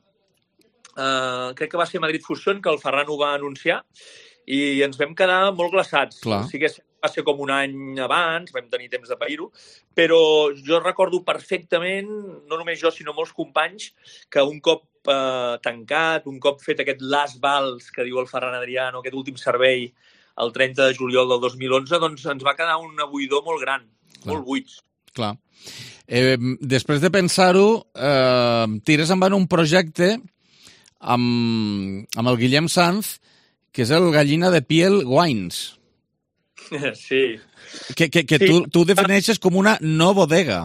Uh, crec que va ser Madrid Fusion, que el Ferran ho va anunciar, i ens vam quedar molt glaçats. Clar. Sí que va ser com un any abans, vam tenir temps de pair-ho, però jo recordo perfectament, no només jo, sinó molts companys, que un cop uh, tancat, un cop fet aquest last vals, que diu el Ferran Adriano, aquest últim servei, el trenta de juliol del dos mil onze, doncs ens va quedar una buidor molt gran, Clar. molt buits. Clar. Eh, després de pensar-ho, eh, tires endavant un projecte amb, amb el Guillem Sanz, que és el Gallina de Piel Wines. Sí. Que, que, que sí. Tu, tu defineixes com una no bodega.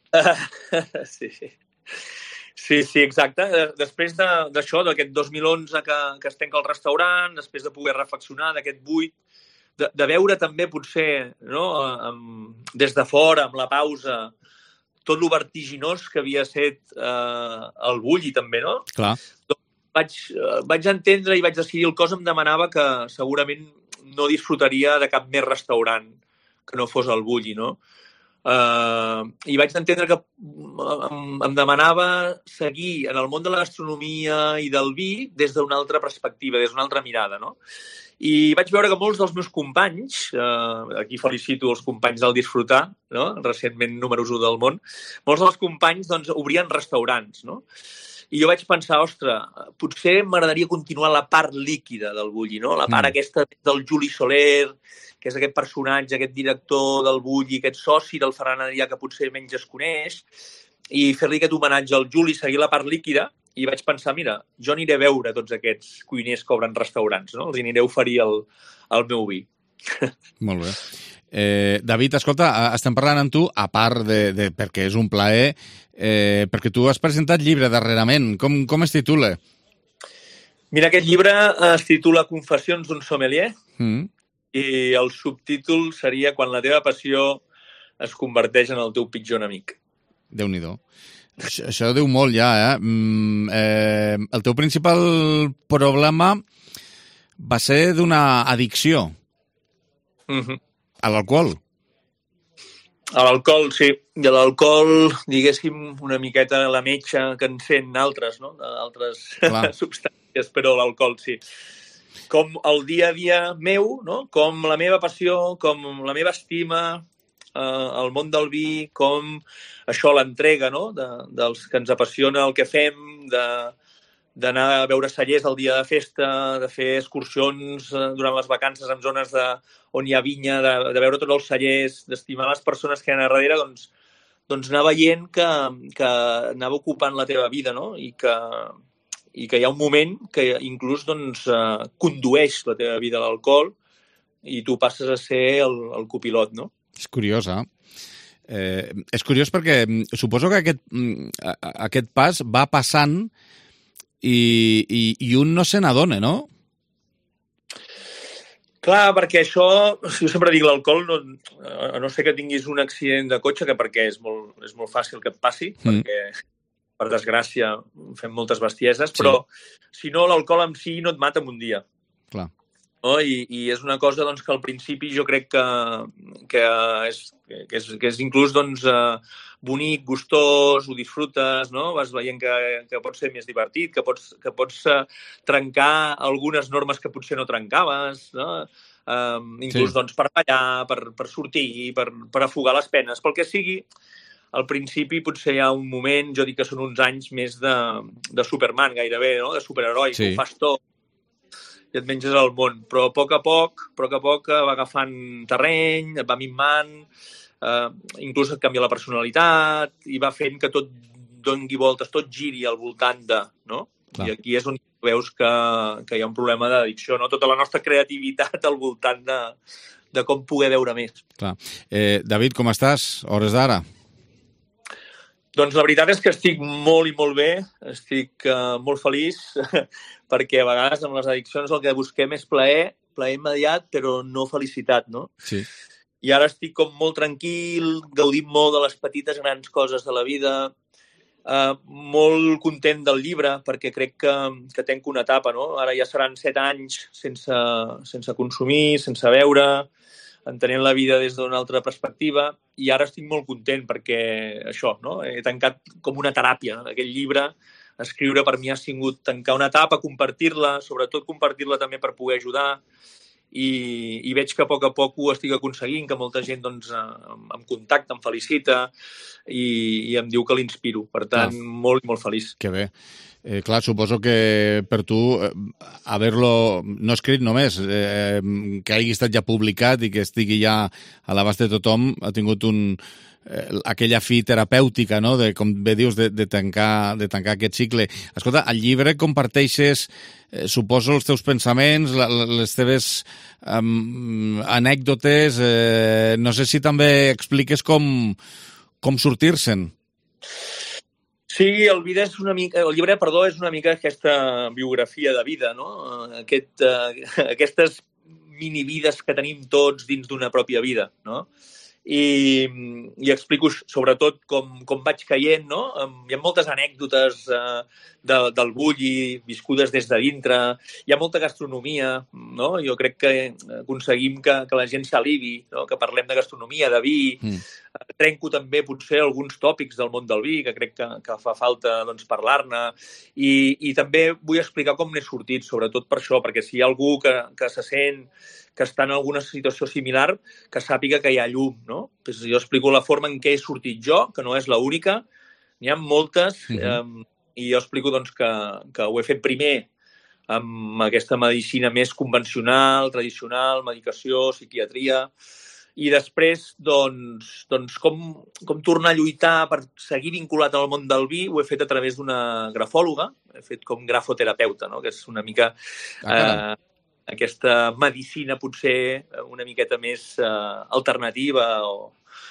Sí. Sí, sí, exacte. Després d'això, de, d'aquest dos mil onze que, que es tanca el restaurant, després de poder reflexionar d'aquest buit, de, de veure també potser, no, amb, des de fora, amb la pausa, tot lo vertiginós que havia estat eh, el bulli també, no? Clar. Doncs vaig, eh, vaig entendre i vaig decidir, el cos em demanava que segurament no disfrutaria de cap més restaurant que no fos el bulli, no? Uh, I vaig entendre que em, em demanava seguir en el món de la gastronomia i del vi des d'una altra perspectiva, des d'una altra mirada, no? I vaig veure que molts dels meus companys, eh, aquí felicito els companys del Disfrutar, no? Recentment números u del món, molts dels companys doncs, obrien restaurants, no? I jo vaig pensar, ostres, potser m'agradaria continuar la part líquida del Bulli, no? La part mm. aquesta del Juli Soler, que és aquest personatge, aquest director del Bulli, aquest soci del Ferran Adrià que potser menys es coneix, i fer-li aquest homenatge al Juli, seguir la part líquida, i vaig pensar, mira, jo aniré a veure tots aquests cuiners que obren restaurants, no? Els aniré a oferir el, el meu vi. Molt bé. Eh, David, escolta, estem parlant amb tu, a part de, de perquè és un plaer, eh, perquè tu has presentat llibre darrerament. Com, com es titula? Mira, aquest llibre es titula Confessions d'un sommelier mm. i el subtítol seria Quan la teva passió es converteix en el teu pitjor enemic. Déu-n'hi-do. Això, això diu molt ja, eh? Mm, eh? El teu principal problema va ser d'una addicció mm-hmm. a l'alcohol. A l'alcohol, sí. I a l'alcohol, diguéssim, una miqueta la metxa que encén altres, no? Altres substàncies, però l'alcohol, sí. Com el dia a dia meu, no? Com la meva passió, com la meva estima, eh, el món del vi, com això, l'entrega, no? De, dels que ens apassiona el que fem, de, d'anar a veure cellers el dia de festa, de fer excursions durant les vacances en zones de, on hi ha vinya, de, de veure tots els cellers, d'estimar les persones que hi ha a darrere, doncs, doncs anar veient que, que anava ocupant la teva vida, no? I que, i que hi ha un moment que inclús doncs, eh, condueix la teva vida a l'alcohol i tu passes a ser el, el copilot, no? És curiós, eh? Eh, és curiós perquè suposo que aquest, aquest pas va passant i, i, i un no se n'adona, no? Clar, perquè això, jo sempre dic l'alcohol, no, a no ser que tinguis un accident de cotxe, que perquè és molt, és molt fàcil que et passi, mm. perquè per desgràcia fem moltes bestieses, sí. Però si no, l'alcohol en si no et mata en un dia. Clar. No? I, I és una cosa doncs, que al principi jo crec que, que, és, que, és, que és inclús doncs, eh, bonic, gustós, ho disfrutes, no? Vas veient que, que pot ser més divertit, que pots, que pots eh, trencar algunes normes que potser no trencaves, no? Eh, inclús sí. doncs, per ballar, per, per sortir, per, per afogar les penes, pel que sigui. Al principi potser hi ha un moment, jo dic que són uns anys més de, de Superman gairebé, no? De superheroi, sí. Que ho fas tot i et menges el món. Però a poc a poc, a poc a poc va agafant terreny, et va minvant, eh, inclús et canvia la personalitat i va fent que tot doni voltes, tot giri al voltant de, no? Clar. I aquí és on veus que, que hi ha un problema d'addicció, no? Tota la nostra creativitat al voltant de, de com poder veure més. Clar. Eh, David, com estàs? Hores d'ara? Doncs la veritat és que estic molt i molt bé, estic uh, molt feliç, perquè a vegades amb les addiccions el que busquem és plaer, plaer immediat, però no felicitat, no? Sí. I ara estic com molt tranquil, gaudint molt de les petites grans coses de la vida, uh, molt content del llibre, perquè crec que, que tenc una etapa, no? Ara ja seran set anys sense, sense consumir, sense beure, entenent la vida des d'una altra perspectiva, i ara estic molt content perquè això, no? He tancat com una teràpia aquest llibre. Escriure per mi ha sigut tancar una etapa, compartir-la, sobretot compartir-la també per poder ajudar, i, i veig que a poc a poc ho estic aconseguint, que molta gent doncs, em, em contacta, em felicita i, i em diu que l'inspiro. Per tant, ah. molt, molt feliç. Que bé. Eh, clar, suposo que per tu eh, haver-lo no escrit només, eh, que hagi estat ja publicat i que estigui ja a l'abast de tothom, ha tingut un, eh, aquella fi terapèutica, no? De, com bé dius, de, de, tancar, de tancar aquest cicle. Escolta, al llibre comparteixes, eh, suposo, els teus pensaments, la, les teves um, anècdotes, eh, no sé si també expliques com, com sortir-se'n. Sí, el, vida és una mica, el llibre perdó, és una mica aquesta biografia de vida, no? Aquest, uh, aquestes minivides que tenim tots dins d'una pròpia vida, no? I, i explico sobretot com, com vaig caient, no? Hi ha moltes anècdotes uh, de, del Bulli, viscudes des de dintre, hi ha molta gastronomia, no? Jo crec que aconseguim que, que la gent s'alivi, no? Que parlem de gastronomia, de vi, mm. trenco també potser alguns tòpics del món del vi, que crec que, que fa falta doncs, parlar-ne, i, i també vull explicar com n'he sortit, sobretot per això, perquè si hi ha algú que, que se sent que està en alguna situació similar, que sàpiga que hi ha llum, no? Pues jo explico la forma en què he sortit jo, que no és l'única, n'hi ha moltes, uh-huh. eh, i jo explico doncs, que, que ho he fet primer amb aquesta medicina més convencional, tradicional, medicació, psiquiatria, i després, doncs, doncs com, com tornar a lluitar per seguir vinculat al món del vi, ho he fet a través d'una grafòloga, he fet com grafoterapeuta, no? Que és una mica... Ah, eh, aquesta medicina potser una miqueta més eh, alternativa o,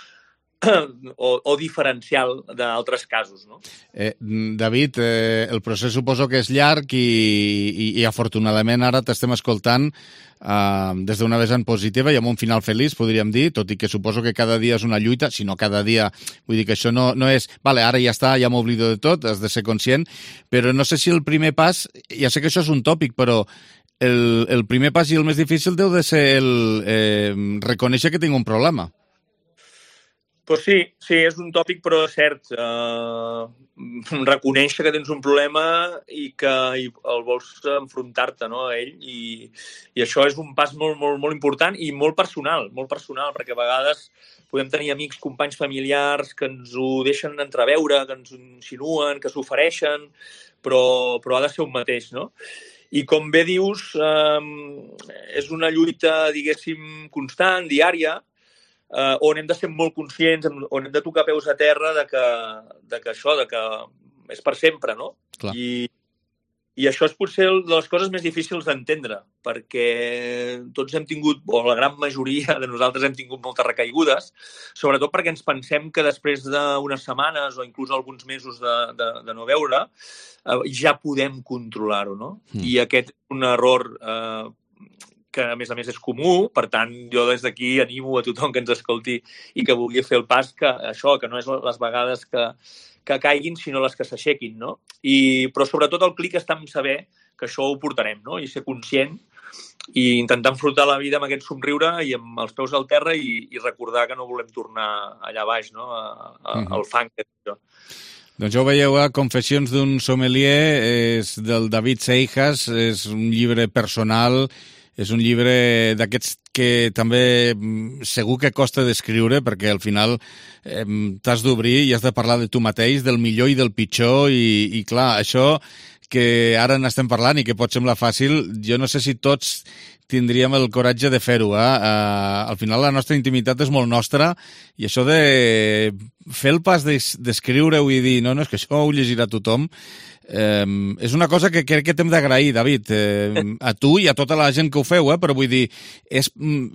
o, o diferencial d'altres casos, no? Eh, David, eh, el procés suposo que és llarg i, i, i afortunadament ara t'estem escoltant eh, des d'una vessant positiva i amb un final feliç, podríem dir, tot i que suposo que cada dia és una lluita, si no cada dia, vull dir que això no, no és, vale, ara ja està, ja m'oblido de tot, has de ser conscient, però no sé si el primer pas, ja sé que això és un tòpic, però El, el primer pas i el més difícil deu de ser el eh, reconèixer que tinc un problema. Pues sí, sí, és un tòpic, però és cert. Uh, reconèixer que tens un problema i que i el vols enfrontar-te, no, a ell. I, I això és un pas molt, molt, molt important i molt personal, molt personal, perquè a vegades podem tenir amics, companys familiars que ens ho deixen entreveure, que ens ho insinuen, que s'ofereixen, però, però ha de ser un mateix, no? I com bé dius, eh, és una lluita, diguéssim, constant, diària, eh, on hem de ser molt conscients, on hem de tocar peus a terra de que, de que això, de que és per sempre, no? Clar. I, I això és potser de les coses més difícils d'entendre, perquè tots hem tingut, o la gran majoria de nosaltres hem tingut moltes recaigudes, sobretot perquè ens pensem que després d'unes setmanes o inclús alguns mesos de, de, de no veure, ja podem controlar-ho, no? Mm. I aquest és un error eh, que, a més a més, és comú. Per tant, jo des d'aquí animo a tothom que ens escolti i que vulgui fer el pas, que això, que no és les vegades que, que caiguin, sinó les que s'aixequin, no? I, però sobretot el clic està en saber que això ho portarem, no? I ser conscient i intentar enfrontar la vida amb aquest somriure i amb els peus al terra i, i recordar que no volem tornar allà baix, no? A, a, mm-hmm. al fang que és això. Doncs ja ho veieu, a Confessions d'un sommelier, és del David Seijas, és un llibre personal, és un llibre d'aquests que també segur que costa d'escriure, perquè al final eh, t'has d'obrir i has de parlar de tu mateix, del millor i del pitjor, i, i clar, això que ara n'estem parlant i que pot semblar fàcil, jo no sé si tots tindríem el coratge de fer-ho. Eh? Uh, al final la nostra intimitat és molt nostra i això de fer el pas d'escriure-ho i dir no, no, és que això ho llegirà tothom, eh, és una cosa que crec que t'hem d'agrair, David, eh, a tu i a tota la gent que ho feu, eh? Però vull dir, és,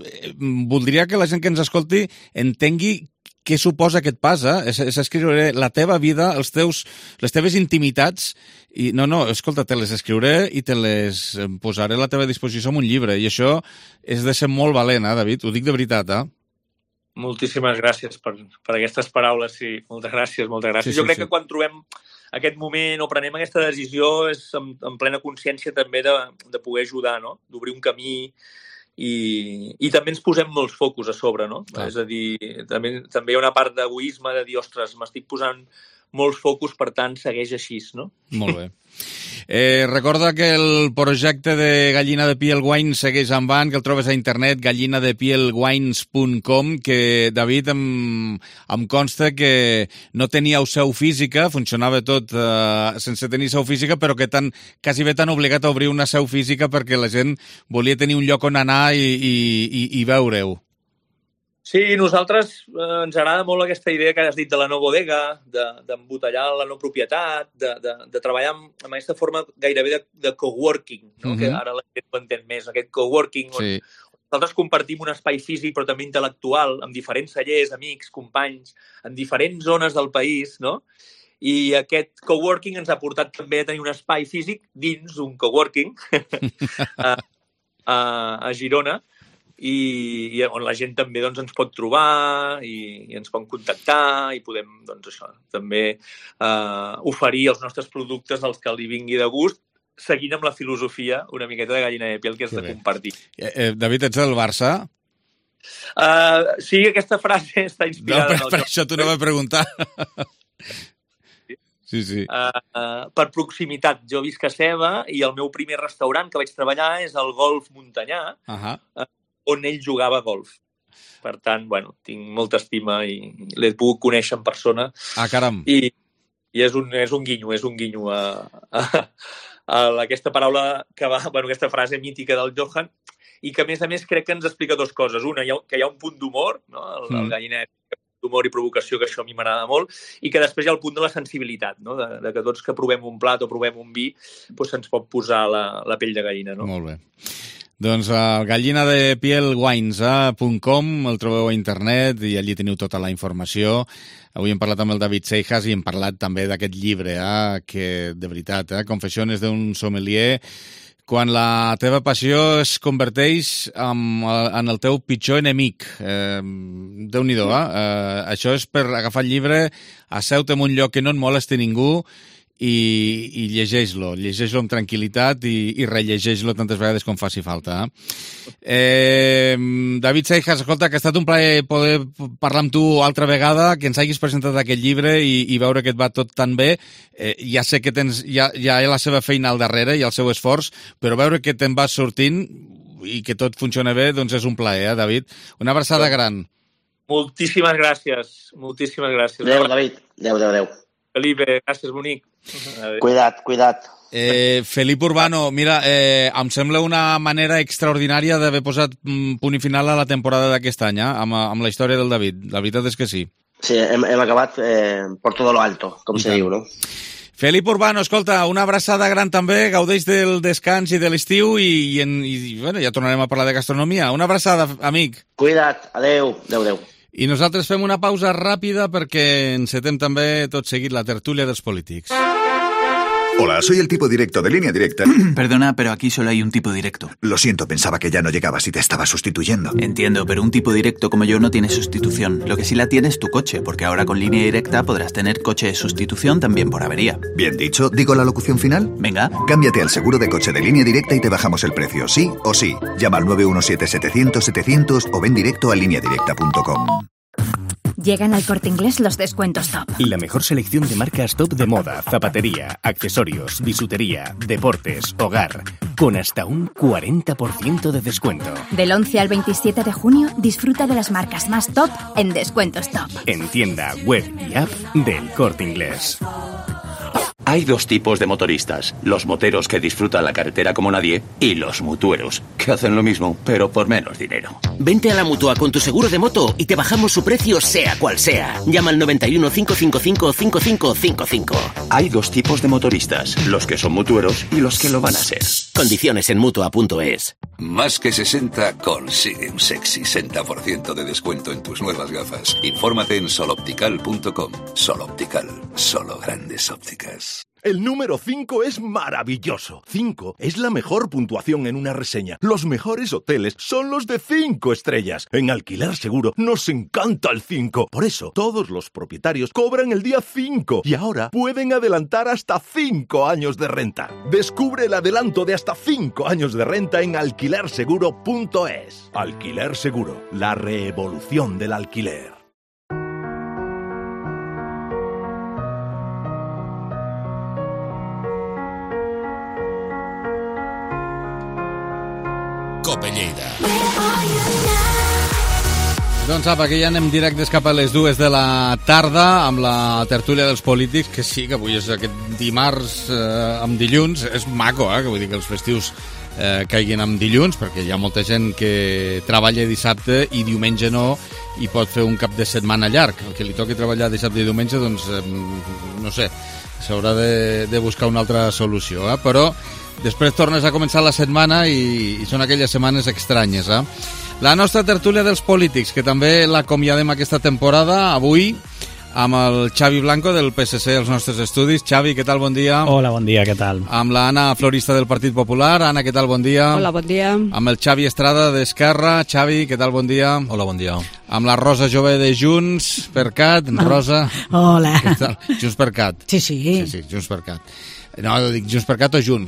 voldria que la gent que ens escolti entengui què suposa aquest pas, eh? És, és escriure la teva vida, els teus, les teves intimitats, i no, no, escolta, te les escriuré i te les posaré a la teva disposició en un llibre, i això és de ser molt valent, eh, David? Ho dic de veritat, eh? Moltíssimes gràcies per, per aquestes paraules, sí, moltes gràcies, moltes gràcies. Sí, sí, jo crec sí. que quan trobem aquest moment o prenem aquesta decisió és en, en plena consciència també de, de poder ajudar, no? D'obrir un camí. I, i també ens posem molts focus a sobre, no? Clar. És a dir, també, també hi ha una part d'egoisme de dir, ostres, m'estic posant molts focus, per tant, segueix així, no? Molt bé. Eh, recorda que el projecte de Gallina de Piel Wine segueix en van, que el trobes a internet, gallina de piel wines punt com, que David em, em consta que no teníeu seu física, funcionava tot eh, sense tenir seu física, però que tan, quasi bé tan obligat a obrir una seu física perquè la gent volia tenir un lloc on anar i, i, i, i veure-ho. Sí, nosaltres eh, ens agrada molt aquesta idea que has dit de la no bodega, d'embotellar de, la no propietat, de, de, de treballar amb, amb aquesta forma gairebé de, de coworking, no? Mm-hmm. Que ara la gent ho entén més, aquest coworking, on, sí. on nosaltres compartim un espai físic però també intel·lectual, amb diferents cellers, amics, companys, en diferents zones del país, no? I aquest coworking ens ha portat també a tenir un espai físic dins d'un coworking a, a, a Girona, I, i on la gent també doncs, ens pot trobar i, i ens pot contactar i podem doncs, això, també eh, oferir els nostres productes als que li vingui de gust, seguint amb la filosofia una miqueta de Gallina de Piel, que és de compartir. Eh, eh, David, ets del Barça? Uh, sí, aquesta frase està inspirada... No, per, per això t'ho anava a preguntar. Sí, sí. Uh, uh, per proximitat. Jo visc a Seva i el meu primer restaurant que vaig treballar és el Golf Montanyà, uh-huh. uh, on ell jugava a golf. Per tant, bueno, tinc molta estima i l'he pogut conèixer en persona. Ah, caram. I, i és, un, és un guinyo, és un guinyo a, a, a aquesta paraula que va, bueno, aquesta frase mítica del Johan, i que, a més a més, crec que ens explica dues coses. Una, hi ha, que hi ha un punt d'humor, no? el, mm. el gallinet d'humor i provocació, que això a mi m'agrada molt, i que després hi ha el punt de la sensibilitat, no? de, de que tots que provem un plat o provem un vi, doncs se'ns pot posar la, la pell de gallina. No? Molt bé. Doncs el gallina de piel wines punt com el trobeu a internet i allí teniu tota la informació. Avui hem parlat amb el David Seijas i hem parlat també d'aquest llibre, eh, que de veritat, eh, Confessiones d'un sommelier, quan la teva passió es converteix en, en el teu pitjor enemic. Eh, Déu-n'hi-do, eh? eh? Això és per agafar el llibre, asseu-te en un lloc que no et molesti ningú i, i llegeix-lo, llegeix-lo amb tranquil·litat i, i rellegeix-lo tantes vegades com faci falta. Eh? Eh, David Seijas, escolta, que ha estat un plaer poder parlar amb tu altra vegada, que ens hagis presentat aquest llibre i, i veure que et va tot tan bé. Eh, ja sé que tens, ja, ja hi ha la seva feina al darrere i el seu esforç, però veure que te'n vas sortint i que tot funciona bé, doncs és un plaer, eh, David? Una abraçada gran. Moltíssimes gràcies, moltíssimes gràcies. Adéu, David. Adéu, adéu, adéu. Felipe, gràcies, bonic. Adéu. Cuida't, cuida't. Eh, Felip Urbano, mira, eh, em sembla una manera extraordinària d'haver posat punt i final a la temporada d'aquest any, eh, amb, amb la història del David. La veritat és que sí. Sí, hem, hem acabat eh, por todo lo alto, com I se tant. Diu, no? Felip Urbano, escolta, una abraçada gran també, gaudeix del descans i de l'estiu i, i, en, i bueno, ja tornarem a parlar de gastronomia. Una abraçada, amic. Cuida't, adeu, adeu, adeu. I nosaltres fem una pausa ràpida perquè encetem també tot seguit la tertúlia dels polítics. Hola, soy el tipo directo de Línea Directa. Perdona, pero aquí solo hay un tipo directo. Lo siento, pensaba que ya no llegabas y te estaba sustituyendo. Entiendo, pero un tipo directo como yo no tiene sustitución. Lo que sí la tiene es tu coche, porque ahora con Línea Directa podrás tener coche de sustitución también por avería. Bien dicho. ¿Digo la locución final? Venga. Cámbiate al seguro de coche de Línea Directa y te bajamos el precio, sí o sí. Llama al nueve uno siete setecientos setecientos o ven directo a línea directa punto com. Llegan al Corte Inglés los descuentos top. La mejor selección de marcas top de moda, zapatería, accesorios, bisutería, deportes, hogar, con hasta un cuarenta por ciento de descuento. Del once al veintisiete de junio, disfruta de las marcas más top en descuentos top. En tienda, web y app del Corte Inglés. Hay dos tipos de motoristas, los moteros que disfrutan la carretera como nadie y los mutueros, que hacen lo mismo, pero por menos dinero. Vente a la Mutua con tu seguro de moto y te bajamos su precio sea cual sea. Llama al noventa y uno, cinco cinco cinco, cinco cinco cinco cinco. Hay dos tipos de motoristas, los que son mutueros y los que lo van a ser. Condiciones en Mutua punto es. Más que sesenta consigue un sexy sesenta por ciento de descuento en tus nuevas gafas. Infórmate en sol optical punto com. Sol Optical, solo grandes ópticas. El número cinco es maravilloso. cinco es la mejor puntuación en una reseña. Los mejores hoteles son los de cinco estrellas. En Alquiler Seguro nos encanta el cinco. Por eso, todos los propietarios cobran el día cinco y ahora pueden adelantar hasta cinco años de renta. Descubre el adelanto de hasta cinco años de renta en alquiler seguro punto es. Alquiler Seguro, la revolución del alquiler. Cope Lleida. Doncs apa, que ja anem directes cap a les dues de la tarda amb la tertúlia dels polítics, que sí, que avui és aquest dimarts eh, amb dilluns. És maco, eh, que vull dir que els festius eh, caiguin amb dilluns, perquè hi ha molta gent que treballa dissabte i diumenge no, i pot fer un cap de setmana llarg. El que li toqui treballar dissabte i diumenge, doncs, eh, no sé, s'haurà de, de buscar una altra solució, eh? Però després tornes a començar la setmana i, i són aquelles setmanes estranyes, eh? La nostra tertúlia dels polítics, que també l'acomiadem aquesta temporada, avui, amb el Xavi Blanco del P S C als nostres estudis. Xavi, què tal? Bon dia. Hola, bon dia, què tal? Amb la Anna Florista del Partit Popular. Anna, què tal? Bon dia. Hola, bon dia. Amb el Xavi Estrada d'Esquerra. Xavi, què tal? Bon dia. Hola, bon dia. Amb la Rosa Jové de Junts per Cat. Rosa. Hola. Què tal? Junts per Cat. Sí, sí. Sí, sí, Junts per Cat. No, dic Junts per Cat o Junts?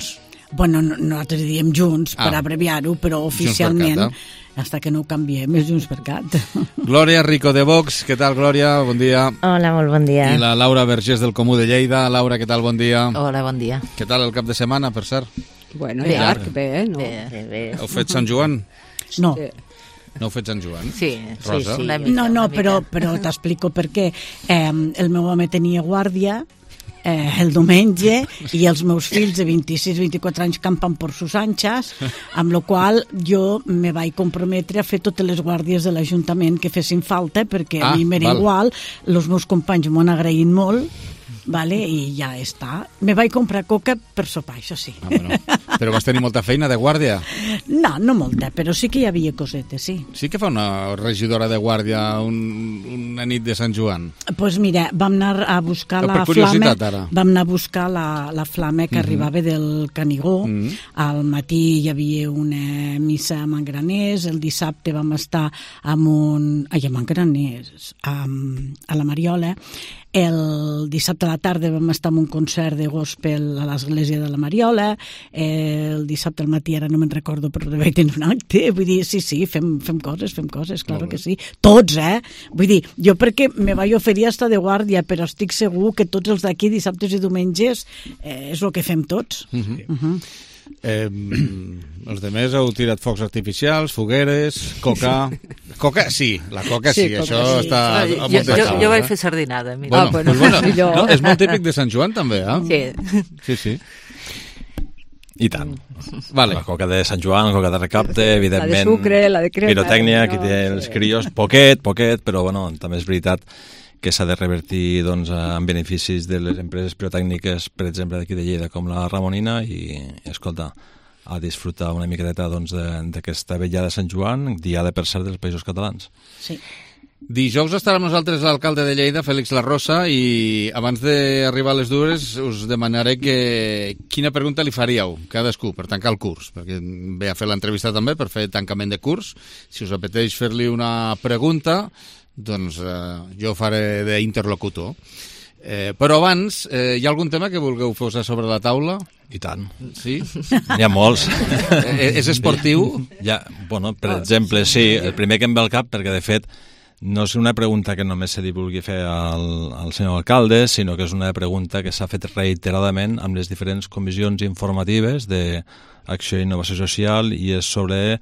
Bueno, no, nosaltres diem Junts, per Ah. abreviar-ho, però oficialment, Junts fins que no ho canviem, és Junts per Cat. Glòria Rico de Vox, què tal, Glòria? Bon dia. Hola, molt bon dia. I la Laura Vergés del Comú de Lleida. Laura, què tal? Bon dia. Hola, bon dia. Què tal el cap de setmana, per cert? Bueno, Bé. llarg, bé, no? Bé, bé, bé. Heu fet Sant Joan? No. No heu fet Sant Joan? Sí, Rosa? sí, sí. No, no, però, però t'explico per què. Eh, el meu home tenia guàrdia eh, el diumenge i els meus fills de vint-i-sis vint-i-quatre anys campen per sus anxes, amb la qual jo me vaig comprometre a fer totes les guàrdies de l'Ajuntament que fessin falta, perquè Ah, a mi m'era val. igual, els meus companys m'ho han agraït molt, vale? I ja està. Me vaig comprar coca per sopar, això sí. Ah, bueno. Però vas tenir molta feina de guàrdia? No, no molta, però sí que hi havia cosetes, sí. Sí que fa una regidora de guàrdia un, una nit de Sant Joan? Doncs pues mira, vam anar a buscar No, la per curiositat, flama, ara. vam anar a buscar la, la flama que Mhm. arribava del Canigó. Mhm. Al matí hi havia una missa a Mangraners, el dissabte vam estar amb un... Ai, a Mangraners, a, a la Mariola. El dissabte a la tarda vam estar en un concert de gospel a l'església de la Mariola. El dissabte al matí, ara no me'n recordo, però vaig tenir un acte. Vull dir, sí, sí, fem, fem coses, fem coses, claro que sí. Tots, eh? Vull dir, jo perquè me vaig oferir a estar de guàrdia, però estic segur que tots els d'aquí, dissabtes i diumenges, eh, és el que fem tots. Mhm. Uh -huh. Eh, els demés heu tirat focs artificials, fogueres, coca... Coca, sí, la coca sí, Sí, coca això sí. està Ah, a jo- moltes jo- coses, jo vaig eh? fer sardinada, mira. Bueno, Ah, bueno, pues bueno, millor. no, és molt típic de Sant Joan, també, eh? Sí. Sí, sí. I tant. Vale. La coca de Sant Joan, la coca de recapte, evidentment. La de sucre, la de crema. Pirotècnia, aquí no, té els crios, poquet, poquet, però bueno, també és veritat que s'ha de revertir doncs, en beneficis de les empreses pirotècniques, per exemple, d'aquí de Lleida, com la Ramonina, i, escolta, a disfrutar una miqueta doncs, d'aquesta vetllada de Sant Joan, diada per cert dels Països Catalans. Sí. Dijous estarà amb nosaltres l'alcalde de Lleida, Félix Larrosa, i abans d'arribar a les dues us demanaré que quina pregunta li faríeu cadascú per tancar el curs, perquè ve a fer l'entrevista també per fer tancament de curs. Si us apeteix fer-li una pregunta, doncs eh, jo faré d'interlocutor. Eh, però abans, eh, hi ha algun tema que vulgueu posar sobre la taula? I tant. Sí? N'hi ha molts. Eh, és esportiu? Ja, bueno, per exemple, sí, el primer que em ve al cap, perquè de fet no és una pregunta que només se li vulgui fer al, al senyor alcalde, sinó que és una pregunta que s'ha fet reiteradament amb les diferents comissions informatives d'Acció i Innovació Social, i és sobre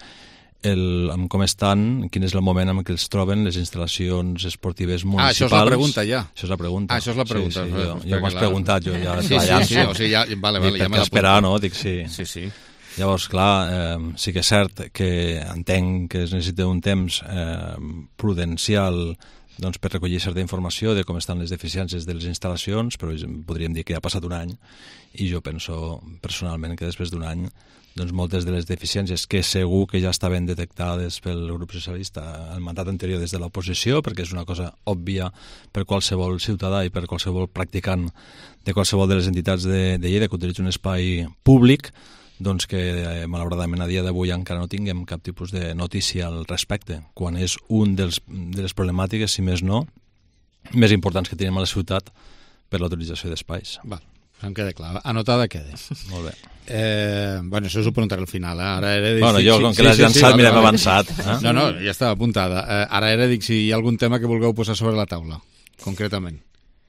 el, amb com estan, quin és el moment en què es troben les instal·lacions esportives municipals. Ah, això és la pregunta, ja. Això és la pregunta. Ah, això és la pregunta. Sí, sí, jo, Perquè jo m'has la- preguntat, jo ja Sí, sí, sí, o sigui, ja- vale, vale, Dic, ja me per què l'apunto. esperar, no? Dic, sí. Sí, sí. Llavors, clar, eh, sí que és cert que entenc que es necessita un temps eh, prudencial doncs, per recollir certa informació de com estan les deficiències de les instal·lacions, però podríem dir que ja ha passat un any, i jo penso personalment que després d'un any doncs moltes de les deficiències que segur que ja estaven detectades pel grup socialista al mandat anterior des de l'oposició, perquè és una cosa òbvia per qualsevol ciutadà i per qualsevol practicant de qualsevol de les entitats de, de Lleida que utilitza un espai públic, doncs que eh, malauradament a dia d'avui encara no tinguem cap tipus de notícia al respecte, quan és un dels, de les problemàtiques, si més no, més importants que tenim a la ciutat per l'utilització d'espais. Val, em queda clar. Anotada queda. Molt bé. Eh, bueno, això us ho preguntaré al final. Eh? Ara era... Bueno, jo, com que l'has llançat, mira, m'he avançat. Eh? No, no, ja estava apuntada. Eh, ara era, dic, si hi ha algun tema que vulgueu posar sobre la taula, concretament.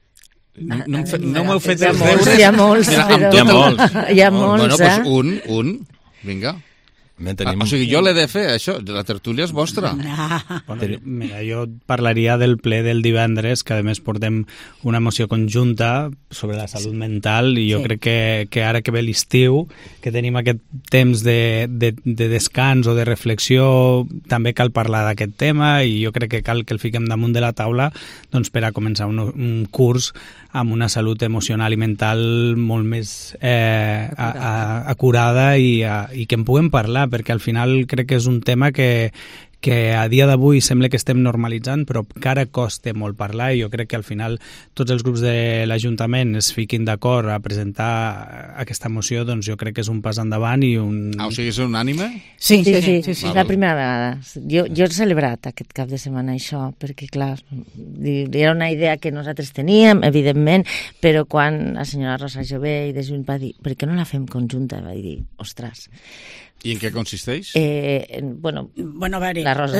No, no, em fe, no m'heu fet Hi ha els molts, deures. hi ha molts, Mira, però- amb tot Hi ha el- molts. Hi ha molts, bueno, eh? doncs un, un, vinga. Tenim... Ah, o sigui, jo l'he de fer, això, la tertúlia és vostra. Bueno, jo, mira, jo parlaria del ple del divendres, que a més portem una moció conjunta sobre la salut mental, i jo Sí. crec que, que ara que ve l'estiu, que tenim aquest temps de, de, de descans o de reflexió, també cal parlar d'aquest tema, i jo crec que cal que el fiquem damunt de la taula doncs, per a començar un, un curs amb una salut emocional i mental molt més eh, a, a, acurada i, a, i que en puguem parlar, perquè al final crec que és un tema que, que a dia d'avui sembla que estem normalitzant, però encara costa molt parlar, i jo crec que al final tots els grups de l'Ajuntament es fiquin d'acord a presentar aquesta moció, doncs jo crec que és un pas endavant i un... Ah, o sigui, és unànime? Sí, sí, sí, sí, sí, sí. Val, la val. primera vegada. Jo, jo he celebrat aquest cap de setmana això, perquè clar, era una idea que nosaltres teníem, evidentment, però quan la senyora Rosa Jové i de Junts va dir, per què no la fem conjunta? Va dir, ostres... I en què consisteix? Eh, bueno, bueno, a veure, la Rosa.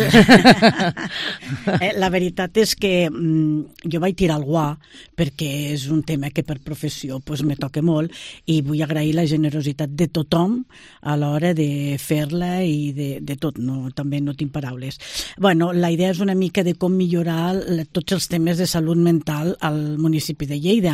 eh, la veritat és que mm, jo vaig tirar el guà perquè és un tema que per professió pues, me toca molt i vull agrair la generositat de tothom a l'hora de fer-la i de, de tot, no, també no tinc paraules. Bueno, la idea és una mica de com millorar la, tots els temes de salut mental al municipi de Lleida,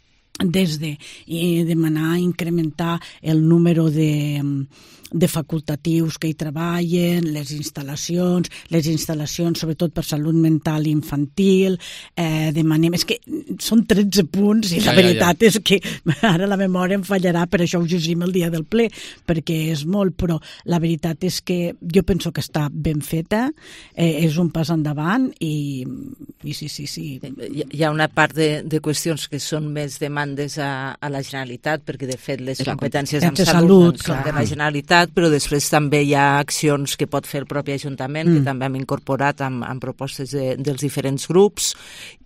des de eh, demanar incrementar el número de, de facultatius que hi treballen, les instal·lacions, les instal·lacions sobretot per salut mental infantil, eh, demanem... És que són tretze punts i ja, la veritat ja, ja. és que ara la memòria em fallarà, per això ho llegim el dia del ple, perquè és molt, però la veritat és que jo penso que està ben feta, eh, és un pas endavant i, i sí, sí, sí. Hi ha una part de, de qüestions que són més demandes a, a la Generalitat, perquè de fet les competències en salut, salut són clar. de la Generalitat, però després també hi ha accions que pot fer el propi Ajuntament, mm. que també hem incorporat amb, amb propostes de, dels diferents grups,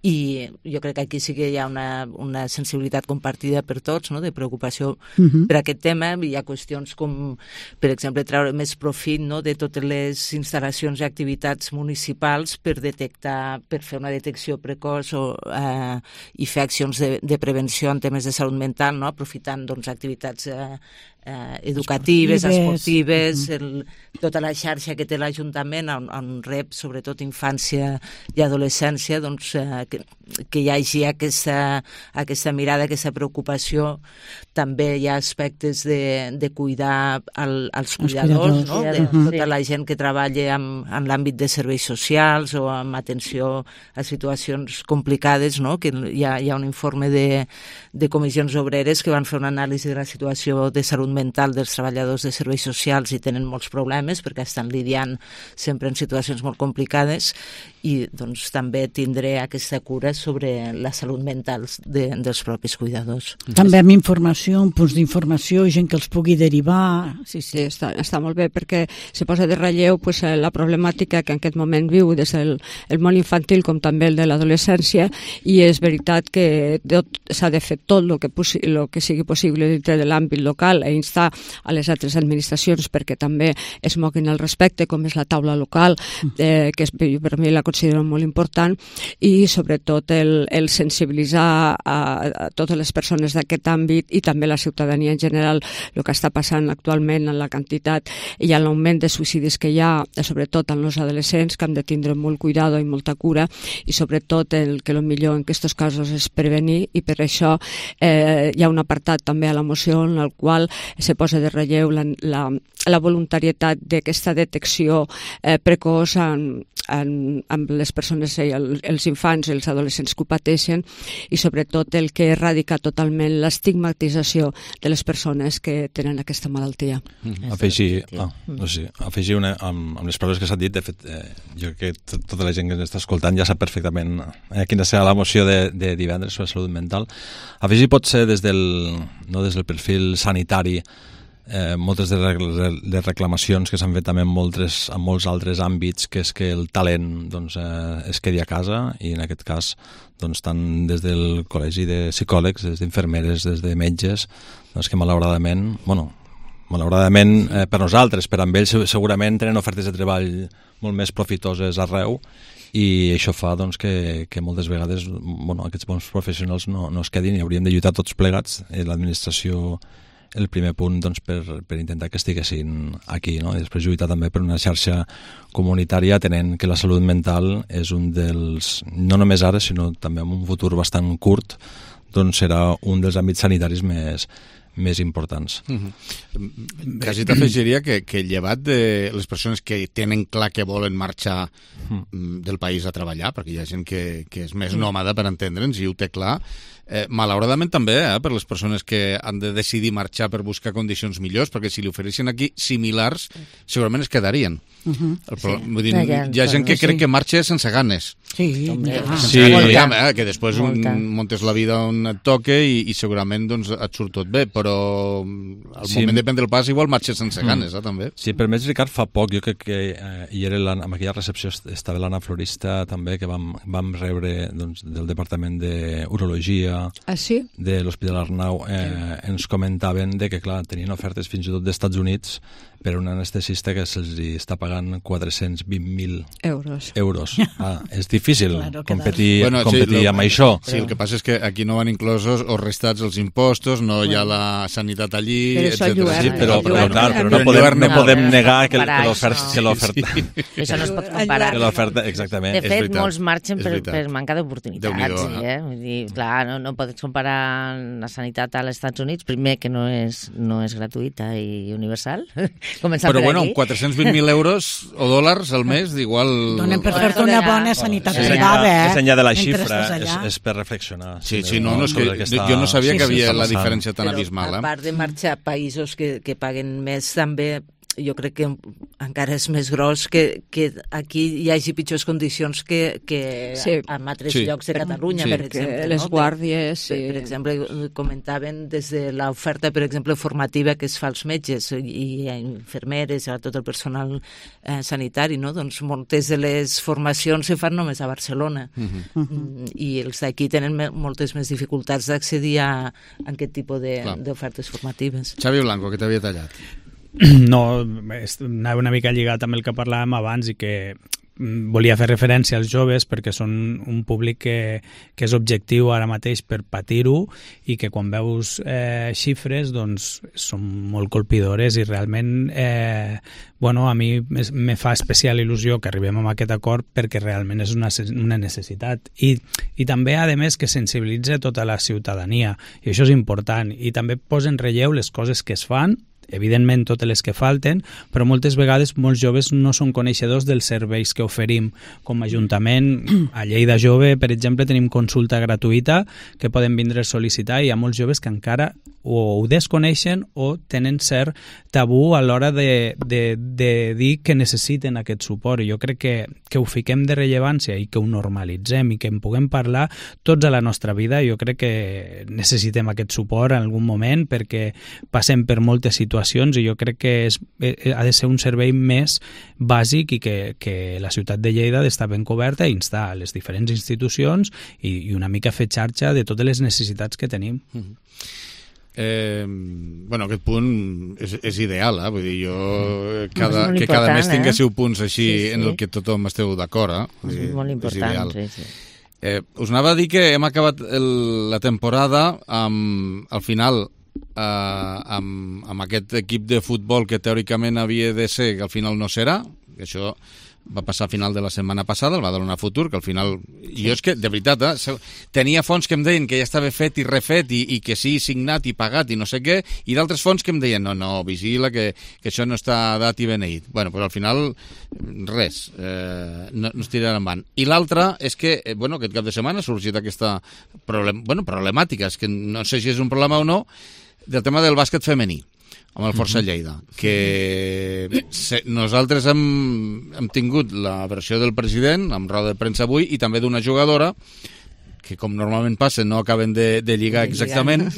i jo crec que aquí sí que hi ha una, una sensibilitat compartida per tots, no?, de preocupació mm-hmm. per aquest tema. Hi ha qüestions com, per exemple, treure més profit, no?, de totes les instal·lacions i activitats municipals per detectar, per fer una detecció precoç o, eh, i fer accions de, de prevenció en temes de salut mental, no?, aprofitant doncs, activitats eh, eh, educatives, esportives, el, tota la xarxa que té l'Ajuntament on, on rep sobretot infància i adolescència, doncs eh, que, que hi hagi aquesta, aquesta mirada, aquesta preocupació. També hi ha aspectes de, de cuidar el, els cuidadors, no? de tota la gent que treballa en, en l'àmbit de serveis socials o amb atenció a situacions complicades, no? Que hi ha, hi ha un informe de, de comissions obreres que van fer una anàlisi de la situació de salut mental dels treballadors de serveis socials i tenen molts problemes perquè estan lidiant sempre en situacions molt complicades, i doncs també tindré aquesta cura sobre la salut mental de, dels propis cuidadors. També amb informació, punts d'informació, gent que els pugui derivar. Sí, sí, sí està, està molt bé, perquè se posa de relleu pues, la problemàtica que en aquest moment viu des del el món infantil com també el de l'adolescència, i és veritat que s'ha de fer tot el que, lo que sigui possible dintre de l'àmbit local i instar a les altres administracions perquè també es moguin al respecte, com és la taula local, eh, que és, per mi la considero molt important, i sobretot el, el sensibilitzar a, a totes les persones d'aquest àmbit i també la ciutadania en general, el que està passant actualment en la quantitat i en l'augment de suïcidis que hi ha, sobretot en els adolescents, que han de tindre molt cuidado i molta cura, i sobretot el que el millor en aquests casos és prevenir, i per això eh, hi ha un apartat també a la moció en el qual se posa de relleu la, la, la voluntarietat d'aquesta detecció eh, precoç en, en, amb les persones, el, els infants i els adolescents que ho pateixen, i sobretot el que erradica totalment l'estigmatització de les persones que tenen aquesta malaltia. Mm. Afegir, ah, no sé, afegir una, amb, amb les paraules que s'han dit, de fet, eh, jo crec que tota la gent que ens està escoltant ja sap perfectament eh, quina serà la moció de, de divendres sobre salut mental. Afegir pot ser des del, no, des del perfil sanitari, eh, moltes de, de reclamacions que s'han fet també en, moltes, en molts altres àmbits, que és que el talent doncs, eh, es quedi a casa, i en aquest cas doncs, tant des del col·legi de psicòlegs, des d'infermeres, des de metges, doncs, que malauradament, bueno, malauradament eh, per nosaltres, per amb ells segurament tenen ofertes de treball molt més profitoses arreu, i això fa doncs, que, que moltes vegades bueno, aquests bons professionals no, no es quedin, i hauríem de lluitar tots plegats, eh, l'administració el primer punt doncs, per, per intentar que estiguessin aquí, no? I després lluitar també per una xarxa comunitària, atenent que la salut mental és un dels, no només ara, sinó també en un futur bastant curt, doncs serà un dels àmbits sanitaris més, més importants. Mm-hmm. Quasi t'afegiria que, que llevat de les persones que tenen clar que volen marxar mm. del país a treballar, perquè hi ha gent que, que és més nòmada, per entendre'ns, i ho té clar, Eh, malauradament també, eh, per les persones que han de decidir marxar per buscar condicions millors, perquè si li ofereixen aquí similars, segurament es quedarien. Uh -huh. El pro... sí. Vull dir, hi ha, hi ha gent que crec sí. que marxa sense ganes. Sí, sense sí. ganes, ja, eh, que després un, montes la vida on et toque i, i segurament doncs, et surt tot bé, però al sí. moment de prendre el pas igual marxes sense ganes, eh, també. Si permets, Ricard, fa poc, jo crec que eh, hi era la, en aquella recepció estava l'Anna Florista també, que vam, vam rebre doncs, del Departament d'Urologia ah, sí? de l'Hospital Arnau, eh, ens comentaven de que, clar, tenien ofertes fins i tot d'Estats Units per un anestesista que se'ls està pagant quatre-cents vint mil euros. euros. Ah, és difícil claro, competir, bueno, competir sí, lo, amb això. Sí, el que passa és que aquí no van inclosos o restats els impostos, no bueno. hi ha la sanitat allí, etcètera. Sí, però, però, clar, però no, podem, no podem negar que, que l'oferta... No. Que l'oferta Sí, sí. Això no es pot comparar. Que l'oferta, exactament. De fet, molts marxen per, per manca d'oportunitats. Sí, eh? Vull dir, clar, no, no pots comparar la sanitat als Estats Units, primer que no és, no és gratuïta i universal. Començar però per bueno, aquí. quatre-cents vint mil euros o dòlars al mes, igual... Donen per fer-te una bona sanitat sí, privada, eh? Més enllà de la xifra, és, és per reflexionar. Sí, sí, no, no, és que, que està, jo no sabia sí, que havia sí, la diferència tan però, abismal. Eh? A part de marxar a països que, que paguen més, també jo crec que encara és més gros que, que aquí hi hagi pitjors condicions que, que sí. en altres sí. llocs de Catalunya, sí. per exemple. Les no? guàrdies... Per, per exemple, comentaven des de l'oferta, per exemple, formativa que es fa als metges i a infermeres i a tot el personal eh, sanitari, no? Doncs moltes de les formacions se fan només a Barcelona uh-huh. mm, i els d'aquí tenen me, moltes més dificultats d'accedir a, a aquest tipus d'ofertes formatives. Xavi Blanco, que t'havia tallat. No, anava una mica lligat amb el que parlàvem abans i que volia fer referència als joves perquè són un públic que, que és objectiu ara mateix per patir-ho i que quan veus eh, xifres doncs són molt colpidores i realment eh, bueno, a mi me fa especial il·lusió que arribem a aquest acord perquè realment és una, una necessitat i, i també a més que sensibilitza tota la ciutadania i això és important i també posa en relleu les coses que es fan, evidentment totes les que falten, però moltes vegades molts joves no són coneixedors dels serveis que oferim com a Ajuntament. A Lleida Jove, per exemple, tenim consulta gratuïta que poden vindre a sol·licitar i hi ha molts joves que encara o ho desconeixen o tenen cert tabú a l'hora de, de, de dir que necessiten aquest suport. I jo crec que, que ho fiquem de rellevància i que ho normalitzem i que en puguem parlar tots a la nostra vida. Jo crec que necessitem aquest suport en algun moment perquè passem per moltes situacions i jo crec que és, ha de ser un servei més bàsic i que, que la ciutat de Lleida ha d'estar ben coberta i instar a les diferents institucions i, i una mica fer xarxa de totes les necessitats que tenim. Mm-hmm. Eh, bueno, aquest punt és, és ideal, eh? Vull dir, jo cada, que cada mes tinguéssiu eh? punts així sí, sí. en el que tothom esteu d'acord, eh? Vull dir, és molt important, és sí, sí. Eh, us anava a dir que hem acabat el, la temporada amb, al final eh, amb, amb aquest equip de futbol que teòricament havia de ser, que al final no serà, que això va passar a final de la setmana passada, el va donar futur, que al final... Sí. Jo és que, de veritat, eh, tenia fons que em deien que ja estava fet i refet i, i que sí, signat i pagat i no sé què, i d'altres fons que em deien no, no, vigila, que, que això no està dat i beneït. Bueno, però al final, res, eh, no, no es tirarà endavant. I l'altre és que, eh, bueno, aquest cap de setmana ha sorgit aquesta problem, bueno, problemàtica, és que no sé si és un problema o no, del tema del bàsquet femení amb el Força Lleida, que se, nosaltres hem, hem tingut la versió del president amb roda de premsa avui i també d'una jugadora que com normalment passa no acaben de, de lligar exactament.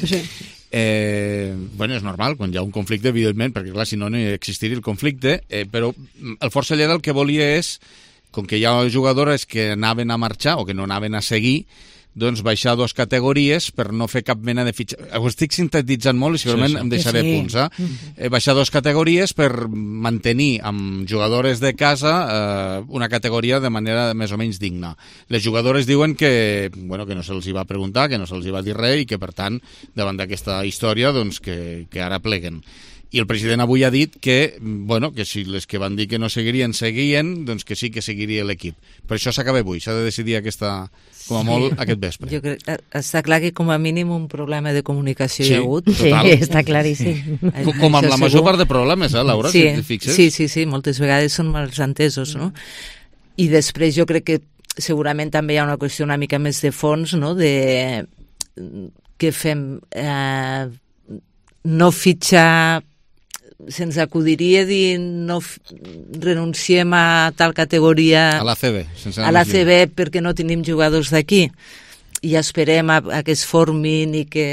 Eh, bueno, és normal, quan hi ha un conflicte, evidentment, perquè clar, si no, no existiria el conflicte, eh, però el Força Lleida el que volia és, com que hi ha jugadores que anaven a marxar o que no anaven a seguir, doncs baixar dues categories per no fer cap mena de fitxa... Ho estic sintetitzant molt i segurament sí, sí. em deixaré sí. punts. Eh? eh? Baixar dues categories per mantenir amb jugadores de casa eh, una categoria de manera més o menys digna. Les jugadores diuen que, bueno, que no se'ls hi va preguntar, que no se'ls hi va dir res i que, per tant, davant d'aquesta història, doncs que, que ara pleguen. I el president avui ha dit que, bueno, que si les que van dir que no seguirien, seguien, doncs que sí que seguiria l'equip. Per això s'acaba avui, s'ha de decidir aquesta, com a molt, aquest vespre. Jo crec que està clar que com a mínim un problema de comunicació sí, hi ha hagut. Total. Sí, està claríssim. Com, com amb la segur. Major part de problemes, eh, Laura, sí, si t'hi fixes? Sí, sí, sí, moltes vegades són mals entesos, no? I després jo crec que segurament també hi ha una qüestió una mica més de fons, no?, de què fem? Eh, no fitxar... Se'ns acudiria dir no renunciem a tal categoria a l'A C B, sense a l'A C B perquè no tenim jugadors d'aquí i esperem a, a que es formin i que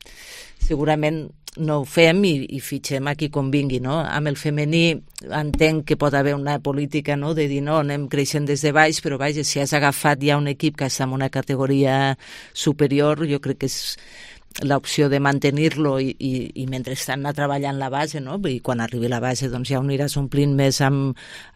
segurament no ho fem i, i fitxem a qui convingui, no? Amb el femení entenc que pot haver una política, no?, de dir no, anem creixent des de baix, però vaja, si has agafat ja un equip que està en una categoria superior, jo crec que és l'opció de mantenir-lo i, i, i mentrestant anar treballant la base, no? I quan arribi la base doncs ja ho aniràs omplint més amb,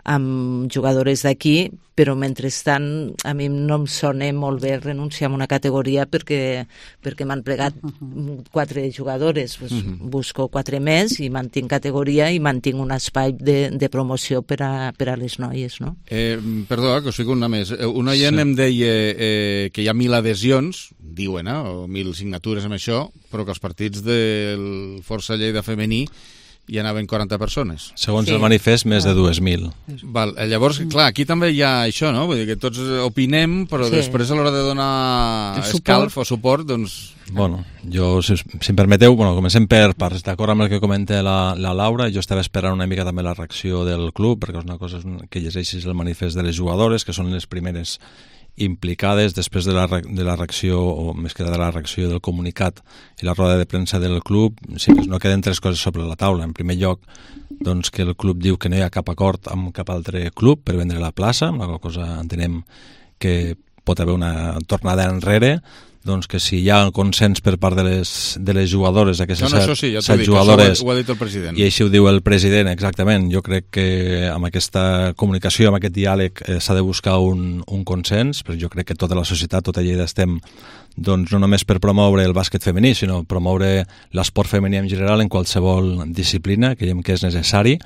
amb jugadores d'aquí, però mentrestant a mi no em sona molt bé renunciar a una categoria perquè, perquè m'han plegat quatre jugadores, pues, uh-huh. busco quatre més i mantinc categoria i mantinc un espai de, de promoció per a, per a les noies, no? Eh, perdó, que us fico una més. Un oient sí. em deia eh, que hi ha mil adhesions, diuen, eh, o mil signatures amb això, però que els partits del Força Lleida femení hi anaven quaranta persones. Segons sí. el manifest, més de dues mil. Val, llavors, clar, aquí també hi ha això, no? Vull dir que tots opinem, però sí. després a l'hora de donar escalf o suport, doncs... Bueno, jo, si, si em permeteu, bueno, comencem per parts. D'acord amb el que comenta la, la Laura, jo estava esperant una mica també la reacció del club, perquè és una cosa que llegeixis el manifest de les jugadores, que són les primeres implicades després de la, de la reacció, o més que de la reacció del comunicat i la roda de premsa del club, sí que no queden tres coses sobre la taula. En primer lloc, doncs, que el club diu que no hi ha cap acord amb cap altre club per vendre la plaça, amb la qual cosa entenem que pot haver una tornada enrere, doncs que si hi ha consens per part de les, de les jugadores, d'aquestes no, no, set, sí, ja set dit, jugadores, ho ha, ho ha dit el president. I així ho diu el president, exactament. Jo crec que amb aquesta comunicació, amb aquest diàleg, eh, s'ha de buscar un, un consens, però jo crec que tota la societat, tota Lleida estem, doncs, no només per promoure el bàsquet femení, sinó promoure l'esport femení en general en qualsevol disciplina, que creiem que és necessari.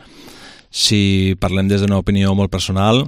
Si parlem des d'una opinió molt personal,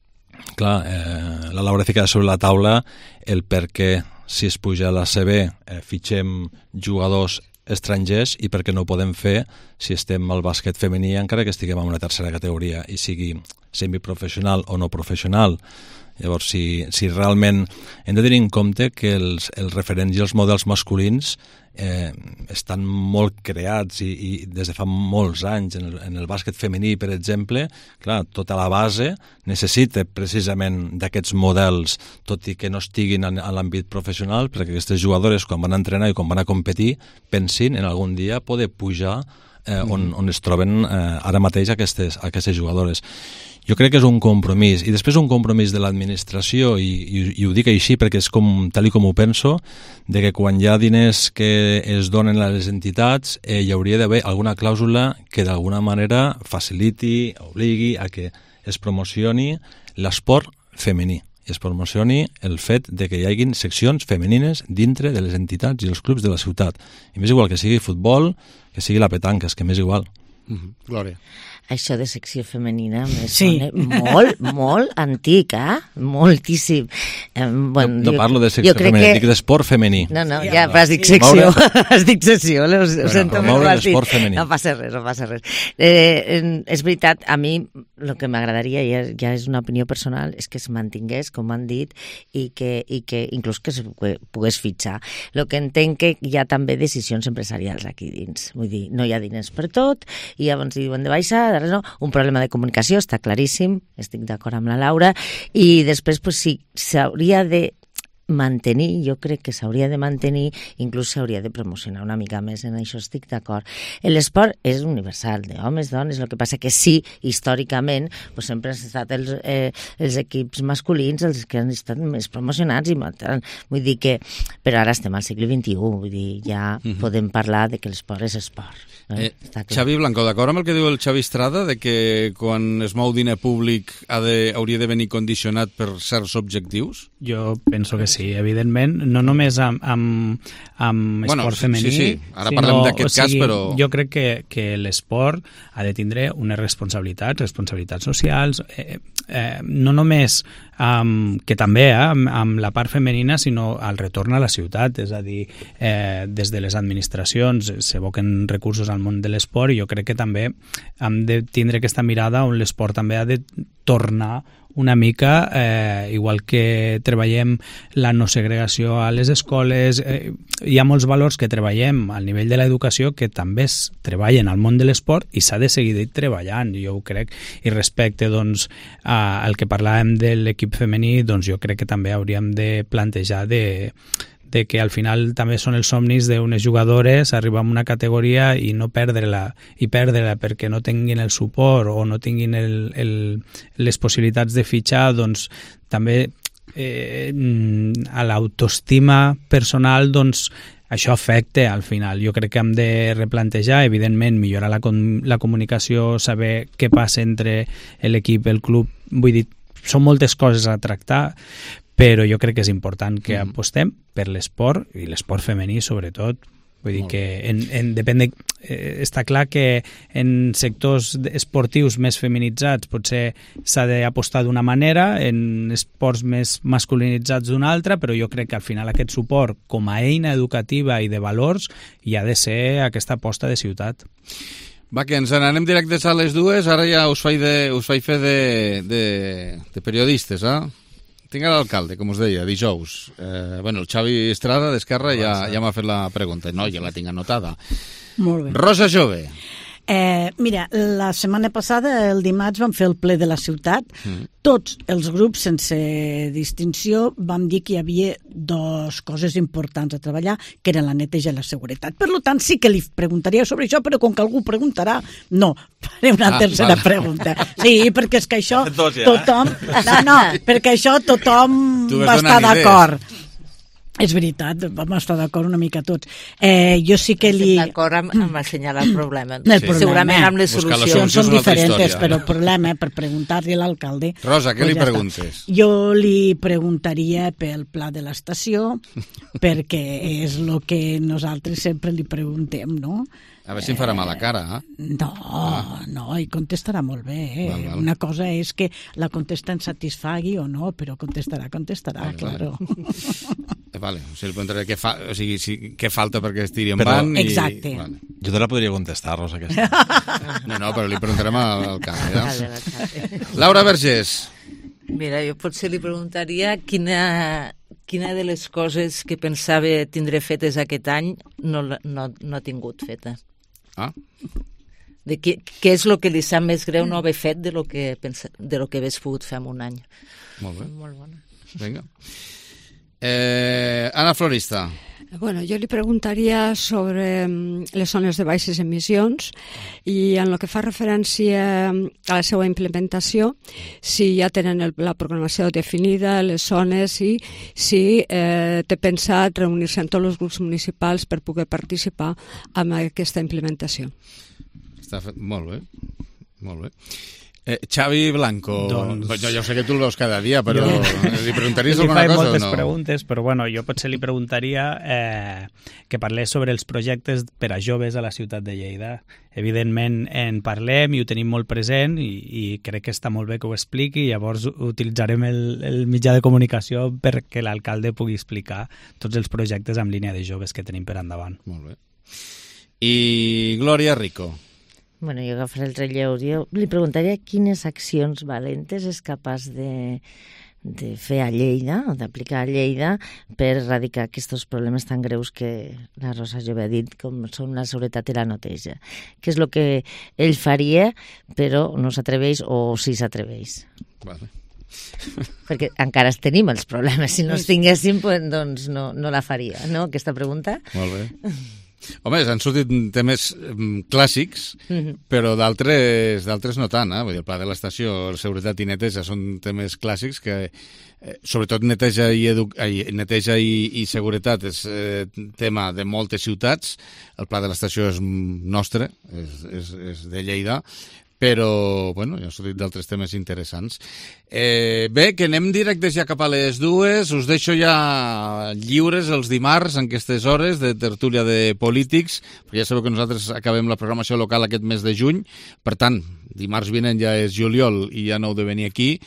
clar, eh, la Laura fica sobre la taula el per què si es puja a l'A C B eh, fitxem jugadors estrangers i per què no ho podem fer si estem al bàsquet femení encara que estiguem en una tercera categoria i sigui semiprofessional o no professional. Llavors, si, si realment hem de tenir en compte que els, els referents i els models masculins eh, estan molt creats i, i des de fa molts anys en el, en el bàsquet femení, per exemple, clar, tota la base necessita precisament d'aquests models, tot i que no estiguin en, en l'àmbit professional, perquè aquestes jugadores, quan van a entrenar i quan van a competir, pensin en algun dia poder pujar eh, on, on es troben eh, ara mateix aquestes, aquestes jugadores. Jo crec que és un compromís, i després un compromís de l'administració, i, i, i ho dic així perquè és com, tal i com ho penso, de que quan hi ha diners que es donen a les entitats eh, hi hauria d'haver alguna clàusula que d'alguna manera faciliti, obligui a que es promocioni l'esport femení i es promocioni el fet de que hi haguin seccions femenines dintre de les entitats i els clubs de la ciutat. I més igual que sigui futbol, que sigui la petanca, és que més igual. Mm-hmm. Glòria. Això de secció femenina me sí. sona molt, molt antic, eh? Moltíssim. Eh, bueno, no, no parlo de secció femenina, que... dic d'esport femení. No, no, ja, però has dit secció. Has dit secció, ho bueno, sento molt l'esport femení. No passa res, no passa res. Eh, és veritat, a mi el que m'agradaria, ja, ja és una opinió personal, és que es mantingués, com han dit, i que, i que inclús que es pogués fitxar. El que entenc que hi ha també decisions empresarials aquí dins. Vull dir, no hi ha diners per tot, i llavors diuen de baixar, no? Un problema de comunicació, està claríssim, estic d'acord amb la Laura, i després pues, sí, s'hauria de mantenir, jo crec que s'hauria de mantenir, inclús s'hauria de promocionar una mica més, en això estic d'acord. L'esport és universal, d'homes, dones, el que passa que sí, històricament, pues, sempre han estat els, eh, els equips masculins els que han estat més promocionats, i vull dir que, però ara estem al segle vint-i-u, vull dir, ja uh-huh. podem parlar de que l'esport és esport. Eh, Xavi Blanco, d'acord amb el que diu el Xavi Estrada, de que quan es mou diner públic ha de, hauria de venir condicionat per certs objectius? Jo penso que sí, evidentment, no només amb, amb, amb bueno, esport femení. Sí, sí, ara sinó, parlem d'aquest o sigui, cas, però... Jo crec que, que l'esport ha de tindre unes responsabilitats, responsabilitats socials, eh, eh, no només um, que també eh, amb, amb la part femenina, sinó al retorn a la ciutat, és a dir, eh, des de les administracions s'evoquen recursos al món de l'esport i jo crec que també hem de tindre aquesta mirada on l'esport també ha de tornar una mica, eh, igual que treballem la no segregació a les escoles, eh, hi ha molts valors que treballem al nivell de l'educació que també es treballen al món de l'esport i s'ha de seguir treballant, jo ho crec, i respecte doncs, al que parlàvem de l'equip femení, doncs jo crec que també hauríem de plantejar de de que al final també són els somnis d'unes jugadores arribar a una categoria i no perdre-la, i perdre-la perquè no tinguin el suport o no tinguin el, el, les possibilitats de fitxar, doncs també eh, a l'autoestima personal doncs això afecta al final. Jo crec que hem de replantejar, evidentment, millorar la, la comunicació, saber què passa entre l'equip i el club, vull dir, són moltes coses a tractar, però jo crec que és important que mm. apostem per l'esport, i l'esport femení sobretot. Vull dir que en, en, depèn de, eh, està clar que en sectors esportius més feminitzats potser s'ha d'apostar d'una manera, en esports més masculinitzats d'una altra, però jo crec que al final aquest suport com a eina educativa i de valors hi ha de ser aquesta aposta de ciutat. Va, que ens n'anem directes a les dues, ara ja us faig, de, us faig fer de, de, de periodistes, eh? Tinc l'alcalde, com us deia, dijous. Eh, bueno, el Xavi Estrada, d'Esquerra, ja, ja m'ha fet la pregunta. No, ja la tinc anotada. Molt bé. Rosa Jove. Eh, mira, la setmana passada, el dimarts, vam fer el ple de la ciutat. Mm. Tots els grups, sense distinció, vam dir que hi havia dues coses importants a treballar, que eren la neteja i la seguretat. Per tant, sí que li preguntaria sobre això, però com que algú preguntarà, no, faré una ah, tercera vale. pregunta. Sí, perquè és que això Dos ja, tothom... Eh? No, no, perquè això tothom va estar d'acord. És veritat, vam estar d'acord una mica tots. Eh, jo sí que li... Estem d'acord amb, amb assenyalar el problema. El sí. problema. Segurament amb les solucions són diferents, però el problema, per preguntar-li a l'alcalde... Rosa, què pues li ja preguntes? Està. Jo li preguntaria pel pla de l'estació, perquè és el que nosaltres sempre li preguntem, no? A veure si em farà mala cara, eh? No, ah. no, i contestarà molt bé. Eh? Val, val. Una cosa és que la contesta ens satisfagui o no, però contestarà, contestarà, vale, claro. Vale. Vale, o sigui, li preguntaré què, fa, o sigui, si, què falta perquè es tiri en però, van. I, exacte. Vale. Jo te la podria contestar, Rosa, aquesta. No, no, però li preguntarem al cap. Eh? Laura Vergés. Mira, jo potser li preguntaria quina, quina de les coses que pensava tindré fetes aquest any no, no, no ha tingut fetes. Ah. De què, què és el que li sap més greu no haver fet de lo que, pensa, de lo que hagués pogut fer en un any. Molt bé. Molt bona. Vinga. Eh, Anna Florista. Bueno, jo li preguntaria sobre les zones de baixes emissions i en el que fa referència a la seva implementació, si ja tenen el, la programació definida, les zones, i si eh, té pensat reunir-se amb tots els grups municipals per poder participar en aquesta implementació. Està fet molt bé, molt bé. Eh, Xavi Blanco, doncs... jo, jo sé que tu el veus cada dia, però jo... li preguntaries alguna cosa o no? Li faig moltes preguntes, però bueno, jo potser li preguntaria eh, que parlés sobre els projectes per a joves a la ciutat de Lleida. Evidentment en parlem i ho tenim molt present i, i crec que està molt bé que ho expliqui, i llavors utilitzarem el, el mitjà de comunicació perquè l'alcalde pugui explicar tots els projectes en línia de joves que tenim per endavant. Molt bé. I Glòria Rico. Bueno, jo agafaré el relleu. Jo li preguntaria quines accions valentes és capaç de, de fer a Lleida, o d'aplicar a Lleida, per erradicar aquests problemes tan greus que la Rosa Jove ha dit, com són la seguretat i la neteja. Què és el que ell faria, però no s'atreveix, o sí s'atreveix? Vale. Perquè encara tenim els problemes. Si no els tinguéssim, doncs no, no la faria, no?, aquesta pregunta. Molt bé. Home, han sortit temes clàssics, mm-hmm. però d'altres d'altres no tant, eh? Vull dir, el pla de l'estació, la seguretat i neteja són temes clàssics que, eh, sobretot neteja i, edu... neteja i, i seguretat és eh, tema de moltes ciutats. El pla de l'estació és nostre, és, és, és de Lleida, però, bueno, ja s'ho dit d'altres temes interessants. Eh, bé, que anem directes ja cap a les dues. Us deixo ja lliures els dimarts en aquestes hores de tertúlia de polítics, perquè ja sabeu que nosaltres acabem la programació local aquest mes de juny, per tant, dimarts vinent ja és juliol i ja no heu de venir aquí,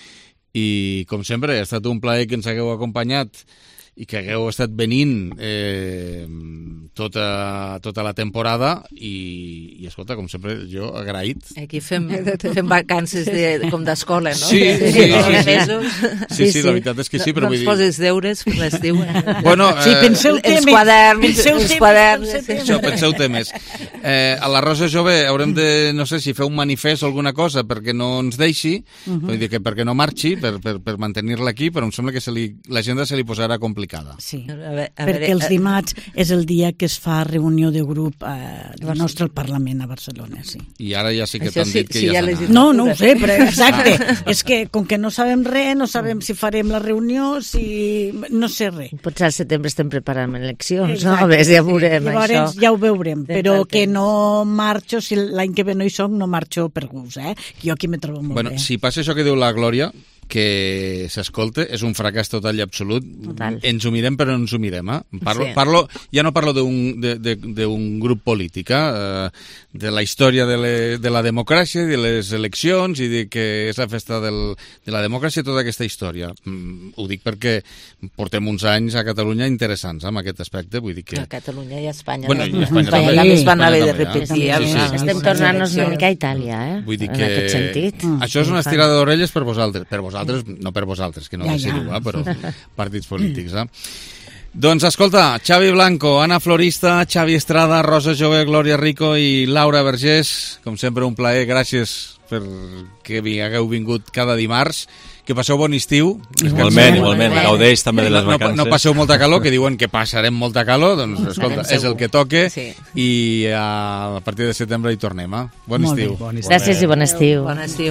i com sempre ha estat un plaer que ens hagueu acompanyat i que hagueu estat venint eh, tota, tota la temporada i, i escolta, com sempre, jo agraït. Aquí fem, fem vacances de, com d'escola, no? Sí, sí, sí, sí, sí. Sí, sí, la veritat és que sí, però no, vull dir... No ens poses deures, l'estiu. Bueno, sí, penseu eh, els quaderns, penseu els quaderns. Això, penseu temes. Eh, a la Rosa Jove haurem de, no sé, si fer un manifest o alguna cosa perquè no ens deixi, uh -huh. vull dir que perquè no marxi, per, per, per mantenir-la aquí, però em sembla que se li, l'agenda se li posarà complicada. Sí, a veure, a perquè veure, els dimarts és el dia que es fa reunió de grup eh, del nostre al Parlament a Barcelona, sí. I ara ja sí que t'han dit que sí, ja ja s'ha anat. No, no ho sé, però exacte. És que com que no sabem res, no sabem si farem la reunió, si... no sé res. Potser al setembre estem preparant eleccions, exacte, no? A veure, ja veurem sí. Llavors, això. ja ho veurem, però que no marxo, si l'any que ve no hi soc, no marxo per gust, eh? Jo aquí me trobo molt bueno, bé. Si passa això que diu la Glòria, que s'escolte, és un fracàs total i absolut. Total. Ens ho mirem, però no ens ho mirem. Eh? Parlo, Sí. parlo, ja no parlo d'un de, de, d'un grup polític, eh? de la història de, le, de la democràcia, de les eleccions, i de que és la festa del, de la democràcia, tota aquesta història. Mm, ho dic perquè portem uns anys a Catalunya interessants amb aquest aspecte. Vull dir que... A Catalunya i a Espanya. Bueno, i a Espanya també. també. Es van haver de Espanya també, repetir. eh? Sí, sí. Estem tornant-nos una mica a Itàlia, eh? Vull dir en que aquest sentit. això és una estirada d'orelles per vosaltres. Per vosaltres, no per vosaltres, que no Ja, decidiu, ja. eh? Però partits polítics. Eh? Doncs escolta, Xavi Blanco, Anna Florista, Xavi Estrada, Rosa Jove, Glòria Rico i Laura Vergés, com sempre un plaer, gràcies per que hagueu vingut cada dimarts. Que passeu bon estiu. Igualment, igualment. Gaudeix també de les no, vacances. No, no passeu molta calor, que diuen que passarem molta calor, doncs escolta, és el que toque, Sí. i a partir de setembre hi tornem. Eh? Bon Molt estiu. bé. Bon estiu. Gràcies i bon estiu. Bon estiu.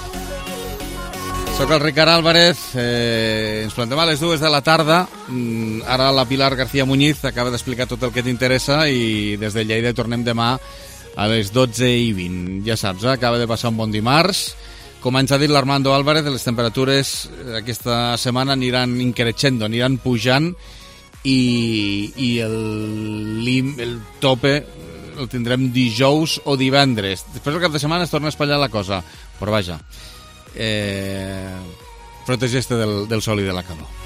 Soc el Ricard Álvarez, eh, ens plantem a les dues de la tarda. Mm, ara la Pilar García Muñiz acaba d'explicar tot el que t'interessa i des de Lleida tornem demà a les dotze i vint. Ja saps, eh? Acaba de passar un bon dimarts. Com ens ha dit l'Armando Álvarez, les temperatures aquesta setmana aniran increixendo, aniran pujant i, i el, lim, el tope el tindrem dijous o divendres. Després del cap de setmana es torna a espatllar la cosa, però vaja, eh, protegeix-te del, del sol i de la calor.